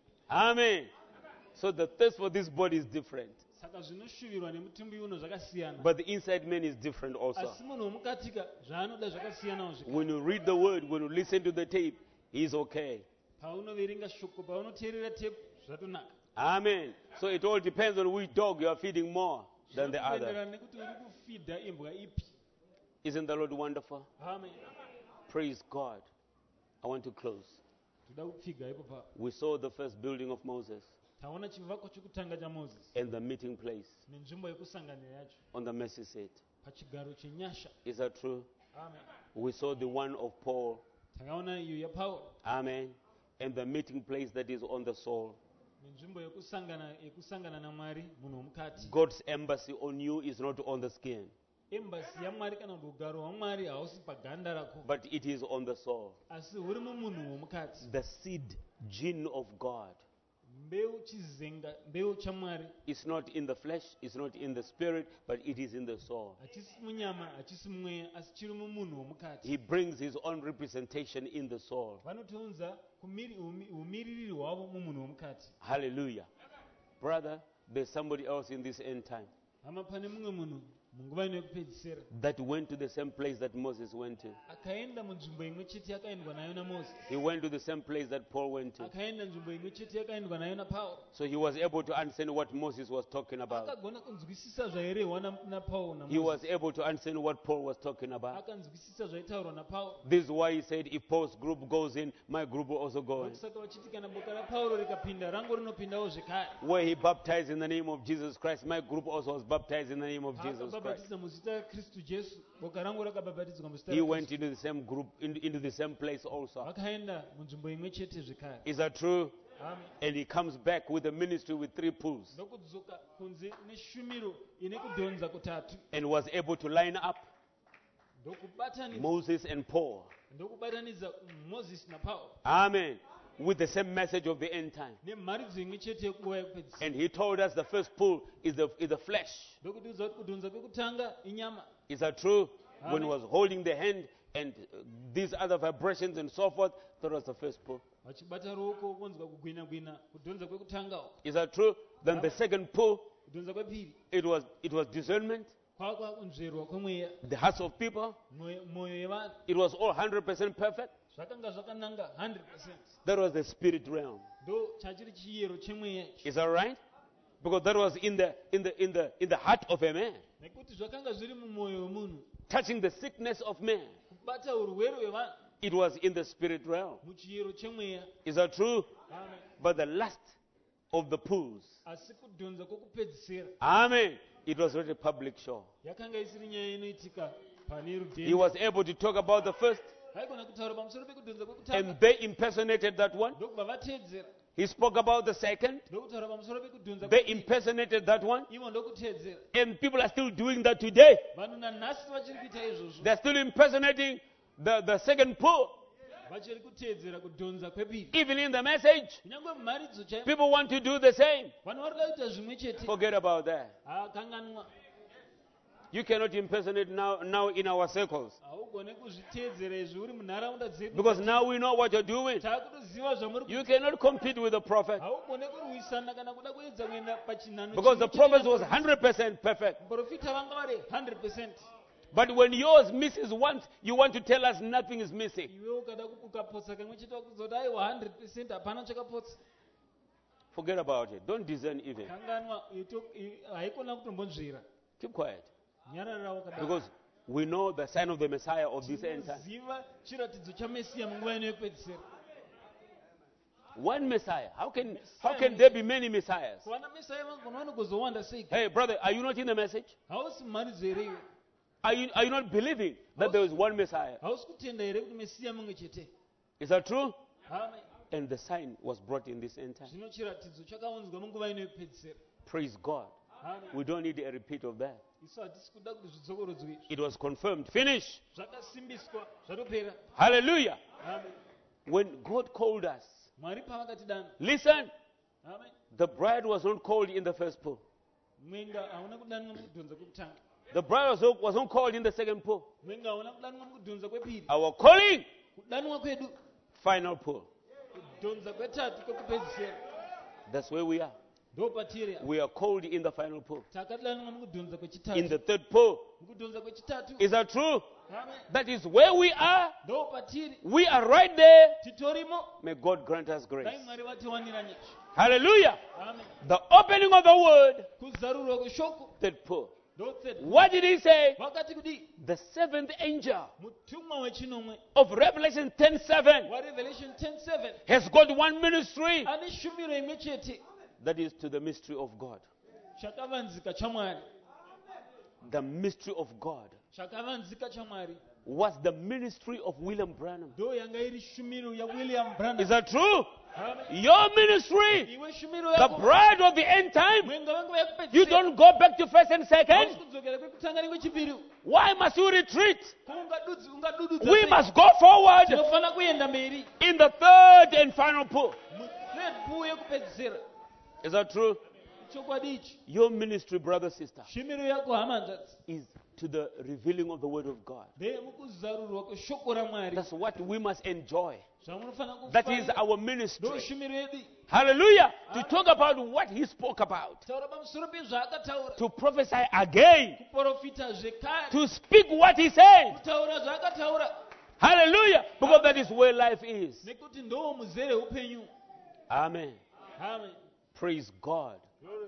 Amen. So the thirst for this body is different. saka zvinoshuvirwa nemutumbi uno zvakasiyana But the inside man is different also. asi munhu womukatika zvaanoda zvakasiyanawo zvekare When you read the word, when you listen to the tape, he's okay. paunoverenga shoko paunoteerera tepu zvatonaka Amen. So it all depends on which dog you are feeding more than the other. zvinoenderana nekuti uri kufidha imbwa ipi Isn't the Lord wonderful? amen Praise God. I want to close. toda kupfiga ipopa We saw the first building of Moses taona chivakwa chokutanga chamozisi and the meeting place nenzvimbo yekusanganira yacho on the mercy seat. pachigaro chenyasha Is that true? amen We saw the one of Paul. takaona iyo yapauro Amen. And the meeting place that is on the soul. nenzvimbo yekusangana yekusangana namwari munhu womukati God's embassy on you is not on the skin, embasi yamwari kana kuti ugaro hwamwari hausi paganda rako but it is on the soul. asi huri mumunhu womukati The seed gene of God. mbeu chizenga mbeu chamwari It's not in the flesh, it's not in the spirit, but it is in the soul. hachisi munyama hachisi mumweya asi chiri mumunhu womukati He brings his own representation in the soul. vanotiunza kumiri- umi- umiririri hwavo mumunhu womukati Hallelujah. Brother, there's somebody else in this end time hama pane mumwe munhu munguva ino yekupedzisira that went to the same place that Moses went to. akaenda munzvimbo imwe chete yakaendwa nayo namozisi He went to the same place that Paul went to. akaenda nzvimbo imwe chete yakaendwa nayo napauro So he was able to understand what Moses was talking about. akagona kunzwisisa zvairehwa na- napauro He was namozisi able to understand what Paul was talking about. akanzwisisa zvaitaurwa napauro This is why he said, if Paul's group goes in, my group will also go in. ndokusaka vachiti kana boka rapauro rikapinda rangu rinopindawo zvekare Where he baptized in the name of Jesus Christ, my group also was baptized in the name of Jesus Christ. akabhabhatidza muzita rakristu jesu boka rangu rakabhabhatidzwa muzita He raKristu. went into the same group, into, into the same place also. vakaenda munzvimbo imwe chete zvekare Is that true? amen And he comes back with a ministry with three pools ndokudzoka kunze neshumiro ine kudhonza kutatu and was able to line up ndokubatanidza Moses and Paul. ndokubatanidza mozisi napauro Amen. With the same message of the end time. nemharidzo imwe chete yekuva yekupedzisira And he told us the first pool is the, is the flesh. ndokutiudza kuti kudhonza kwekutanga inyama Is that true? When he Amen. was holding the hand and uh, these other vibrations and so forth, that was the first pull. vachibata ruoko vonzwa kugwinagwina kudhonza kwekutangawo Is that true? Then the second pull, kudhonza kwepiri it was it was discernment, kwakwa kunzverwa kwemweya the hearts of people. mwoyo mwoyo yevanhu It was all one hundred percent perfect. zvakanga zvakananga one hundred percent That was the spirit realm. ndo chachiri chiyero chemweya ichi Is that right? Because that was in the in the in the in the heart of a man, nekuti zvakanga zviri mumwoyo wemunhu touching the sickness of man. kubata urwere hwevanhu It was in the spirit realm. muchiyero chemweya Is that true? amen But the last of the pools, asi kudhonza kwokupedzisira Amen. It was not a public show. yakanga isiri nyaya inoitika pane He rudhende was able to talk about the first, vaigona kutaura pamusoro pekudhonza kwekutanga and they impersonated that one. ndokubva vateedzera He spoke about the second. ndokutaura pamusoro pekudhonza They kwepiri. impersonated that one. ivo ndokuteedzera And people are still doing that today. vanhu nanhasi vachiri kuita izvozvo They're still impersonating the, the second pull. vachiri kuteedzera kudhonza kwepiri Even in the message, kunyange mumharidzo chaimo people want to do the same. vanhu vari kuita zvimwe chete Forget about that. akanganwa You cannot impersonate now, now in our circles. haugone kuzviteedzera izvi uri munharaunda dzedu Because now we know what you're doing. takutoziva zvamuri You cannot compete with the prophet. haugone kurwisana kana kuda kuedza kuenda pachinhano Because the chimwe prophet chete was na- one hundred percent perfect. muprofita vanga vari one hundred percent. But when yours misses once, you want to tell us nothing is missing. iwe ukada ku- ukapotsa kamwe chete wakuzoti aiwa one hundred percent hapana chakapotsa. Forget about it. Don't discern even. kanganwa ito- i- haikona kutombonzvera. Keep quiet. nyarara wakadaro. Because we know the sign of the Messiah of this end time. tinoziva chiratidzo chamesiya munguva ino yekupedzisira. One Messiah. How can, how can there be many Messiahs? kuvana mesaya vangona vanogozowanda sei? Hey, brother, are you not in the message? hausi mumharidzo here iwe? Are you, are you not believing that there is one Messiah? hausi kutenda here kuti mesiya mumwe chete? Is that true? Amen. And the sign was brought in this end time. zvino chiratidzo chakaunzwa munguva ino yekupedzisira. Praise God. Amen. We don't need a repeat of that. isu hatisi kuda kuti zvidzokorodzwe izvi. It was confirmed. Finish. zvakasimbiswa zvatopera. Hallelujah. Amen. When God called us, mwari pavakatidana. listen, Amen. the bride was not called in the first pool. mwenga hauna kudanwa mukudhonza kwekutanga. The bride was not, was not called in the second pool. mwenga hauna kudanwa mukudhonza kwepiri. Our calling, kudanwa kwedu final pool. kudhonza kwetatu kwekupedzisira. That's where we are. ndo patiri apa. We are called in the final pool. takadanwa mukudhonza In kwechitatu. the third pool. mukudhonza kwechitatu. Is that true? Amen. That is where we are. ndo patiri. We are right there. titorimo. May God grant us grace. dai mwari vatiwanira nyasha. Hallelujah. Amen. The opening of the word, kuzarurwa kweshoko. third pool. ndo third. What did he say? vakati kudi The seventh angel mutumwa wechinomwe of Revelation ten seven warevelation ten seven has got one ministry. ane shumiro imwe chete That is to the mystery of God. chakavanzika chamwari. The mystery of God chakavanzika chamwari was the ministry of William Branham. ndo yanga iri shumiro yaWilliam Branham. Is that true? Amen. Your ministry, iwe shumiro the yako bride of the end time, mwenga wangu yakupedzisira. you don't go back to first and Hausi second. kudzokera kwekutanga nekwechipiri. Why must you retreat? Ko ungadudzi- ungadududza We sei? must go forward tinofana kuenda mberi in the third and final pool. muthird pool yekupedzisira. Is that true? chokwadi ichi Your ministry, brother, sister, shumiro yako hama nzadzi is to the revealing of the word of God. ndeyemukuzarurwa kweshoko ramwari. That's what we must enjoy. zvamunofana That is kufarira. our ndo ministry. shumiro yedu. Hallelujah. To talk about what he spoke about. taura pamusoro pezvaakataura. To prophesy again. kuprofita zvekare. To speak what he said. kutaura zvaakataura. Hallelujah. Because that is where life is. nekuti ndo muzere upenyu. Amen. Amen. Praise God.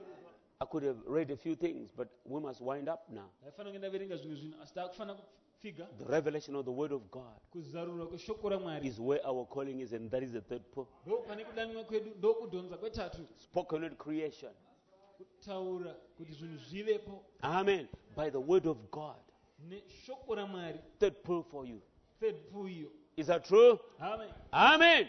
I could have read a few things, but we must wind up now. ndaifanira kuenda verenga zvimwe zvinhu asi takufana kufiga. The revelation of the word of God kuzarurwa kweshoko ramwari is where our calling is, and that is the third pool. ndo pane kudanwa kwedu ndo kudhonza kwetatu. Spoken word creation. kutaura kuti zvinhu zvivepo Amen. By the word of God. neshoko ramwari. Third pool for you. third pool iyo. Is that true? Amen. Amen.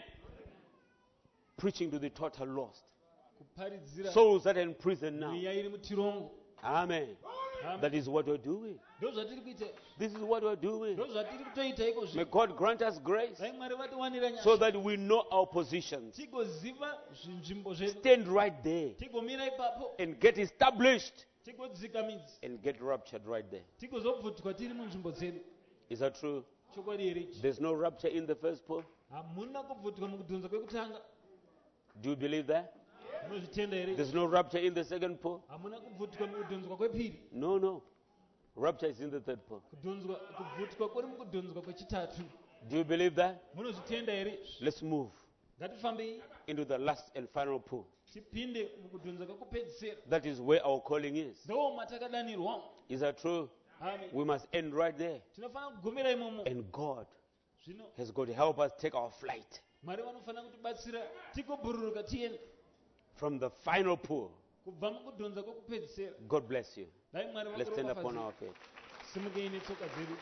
Preaching to the total lost. kuparidzira Souls that are in prison now. mweya iri mutirongo. Amen. Amen. That is what we're doing. ndo zvatiri kuita. This is what we're doing. ndo zvatiri kutoita iko May zvi. God grant us grace dai mwari vatiwanira so nyasha. that we know our positions. tigoziva zvinzvimbo zvedu. Stand right there tigomira ipapo. and get established tigodzika midzi. and get raptured right there. tigozobvutwa tiri munzvimbo dzedu. Is that true? chokwadi here ichi. There's no rapture in the first pool. hamuna kubvutwa mukudhonza kwekutanga. Do you believe that? munozvitenda here. There's no rapture in the second pool. hamuna kubvutwa mukudhonzwa kwepiri. No, no. Rapture is in the third pool. kudhonzwa kubvutwa kuri mukudhonzwa kwechitatu. Do you believe that? munozvitenda here. Let's move ngatifambei into the last and final pool. tipinde mukudhonza kwekupedzisira. That is where our calling is. ndo matakadanirwa. Is that true? Amen. We must end right there. tinofana kugumira imomo. And God zvino has got to help us take our flight mwari vanofana kutibatsira tigobhururuka tiende from the final pool. kubva mukudhonza kwekupedzisira. God bless you. dai mwari Let's stand up on vakuropafadzira. our feet. simukei netsoka dzedu.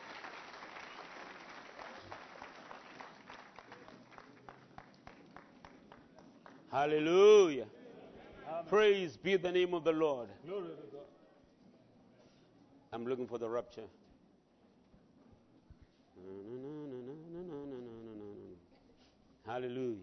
Hallelujah. Praise be the name of the Lord. Glory to God. I'm looking for the rapture. Hallelujah.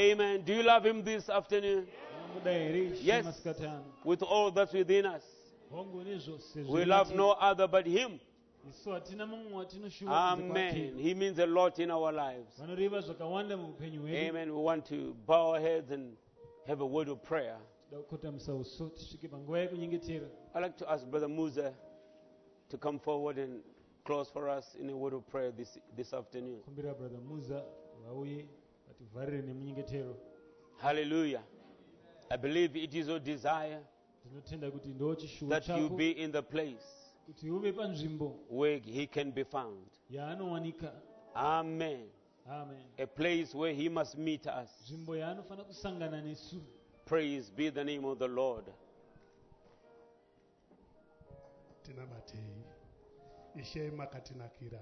Amen. Do you love him this afternoon? Munomuda here Yes. masikati ano. With all that's within us. Hongu nezvose We zviri love matiri. no other but him. Isu hatina mumwe watinoshuva kunze kwake. Amen. He means a lot in our lives. Vanoreva zvakawanda muupenyu hwedu. Amen. We want to bow our heads and have a word of prayer. Toda kukotamisa uso tisvike panguva yekunyengetera. I'd like to ask Brother Musa to come forward and close for us in a word of prayer this, this afternoon. Kumbira brother Musa vauye vativharire nemunyengetero. Hallelujah. I believe it is your desire Ndinotenda kuti ndo chishuvo that you chako be in the place kuti uve panzvimbo where he can be found. yaanowanika. Amen. Amen. A place where he must meet us. Nzvimbo yaanofanira kusangana nesu. Praise be the name of the Lord. Tinabatei ishe makatinakira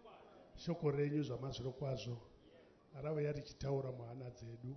shoko renyu zvamazviro kwazvo rava richitaura muhana dzedu.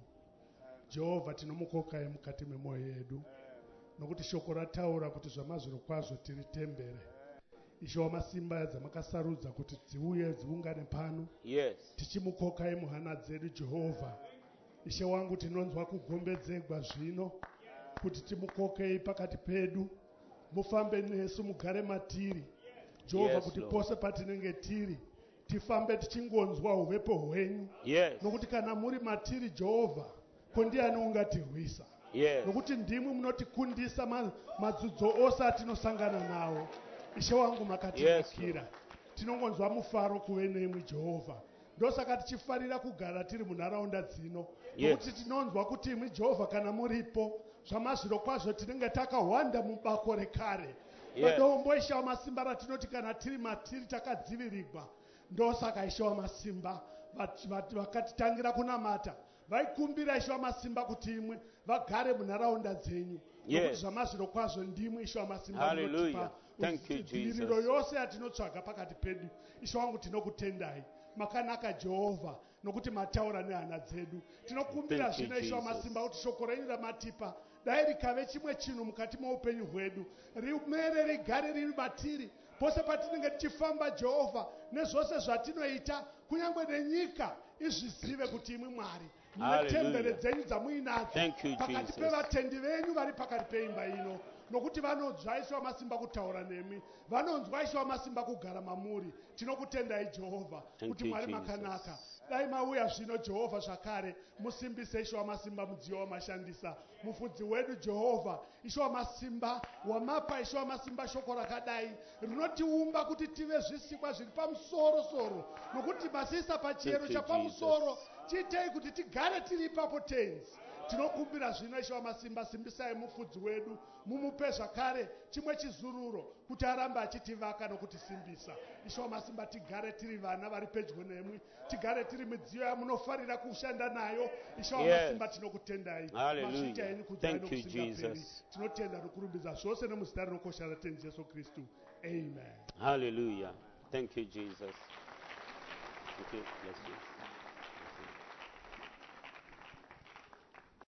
Jehovha tinomukokai mukati memwoyo yedu nokuti shoko rataura kuti zvamazviro kwazvo tiri tembere. Ishe wamasimba dzamakasarudza kuti dziuye dziungane pano. Yes. Tichimukokai muhana dzedu Jehovha. Ishe wangu tinonzwa kugombedzegwa zvino kuti timukokei pakati pedu. Mufambe nesu mugare matiri Jehovha Yes, kuti Lord. pose patinenge tiri tifambe tichingonzwa uvepo hwenyu Yes. nokuti kana muri matiri Jehovha ko ndiani ungatirwisa Yes. nokuti ndimwe munotikundisa ma- madzudzo ose atinosangana nawo. Ishe wangu makatinakira tinongonzwa mufaro kuve nemwi Jehovha. Ndosaka tichifarira kugara tiri munharaunda dzino Yes. nokuti tinonzwa kuti imwi Jehovha kana muripo zvamazviro kwazvo tinenge takawanda mubako rekare. Yes. Madombo Ishe wamasimba ratinoti kana tiri matiri takadzivirirwa. Ndosaka Ishe wamasimba vat- vat- vakatitangira kunamata vaikumbira Ishe wamasimba kuti imwe vagare munharaunda dzenyu. Yes. Nokuti zvamazviro kwazvo ndimwe Ishe wamasimba Hallelujah. munotipa Thank you, dziviriro Jesus. yose yatinotsvaga pakati pedu. Ishe wangu tinokutendai makanaka Jehovha nokuti mataura nehana dzedu. Tinokumbira Thank you, zvino Ishe Jesus. wamasimba kuti shoko renyu ramatipa dai rikave chimwe chinhu mukati meupenyu hwedu rimere rigare riri matiri pose patinenge tichifamba Jehovha nezvose zvatinoita kunyange nenyika izvizive kuti imwe Mwari mune Hallelujah. tembere dzenyu dzamuinadzo Thank you, pakati Jesus. pevatendi venyu vari pakati peimba ino nokuti vanonzwa Ishe wamasimba kutaura nemi vanonzwa Ishe wamasimba kugara mamuri. Tinokutendai Jehovha Thank kuti you, Mwari Jesus. makanaka. Dai mauya zvino Jehovha zvakare musimbise Ishe wamasimba mudziyo wamashandisa mufudzi wedu Jehovha. Ishe wamasimba wamapa Ishe wamasimba shoko rakadai rinotiumba kuti tive zvisikwa zviri pamusoro soro nokuti masisa pachiyero Thank you, chapamusoro chiitei kuti tigare tiri ipapo tenzi. Tinokumbira zvino Ishe wamasimba simbisai mufudzi wedu mumupe zvakare chimwe chizururo kuti arambe achitivaka nokutisimbisa. Ishe wamasimba tigare tiri vana vari pedyo nemwi tigare tiri midziyo yamunofarira kushanda nayo. Ishe wamasimba tinokutendai. Hallelujah. Mazvita enyu kudzai Thank you, nokusingaperi. Jesus. Tinotenda nokurumbidza zvose nemuzita rinokosha ratenzi Yesu Kristu. Amen. Hallelujah. Thank you, Jesus. Thank you. Bless you.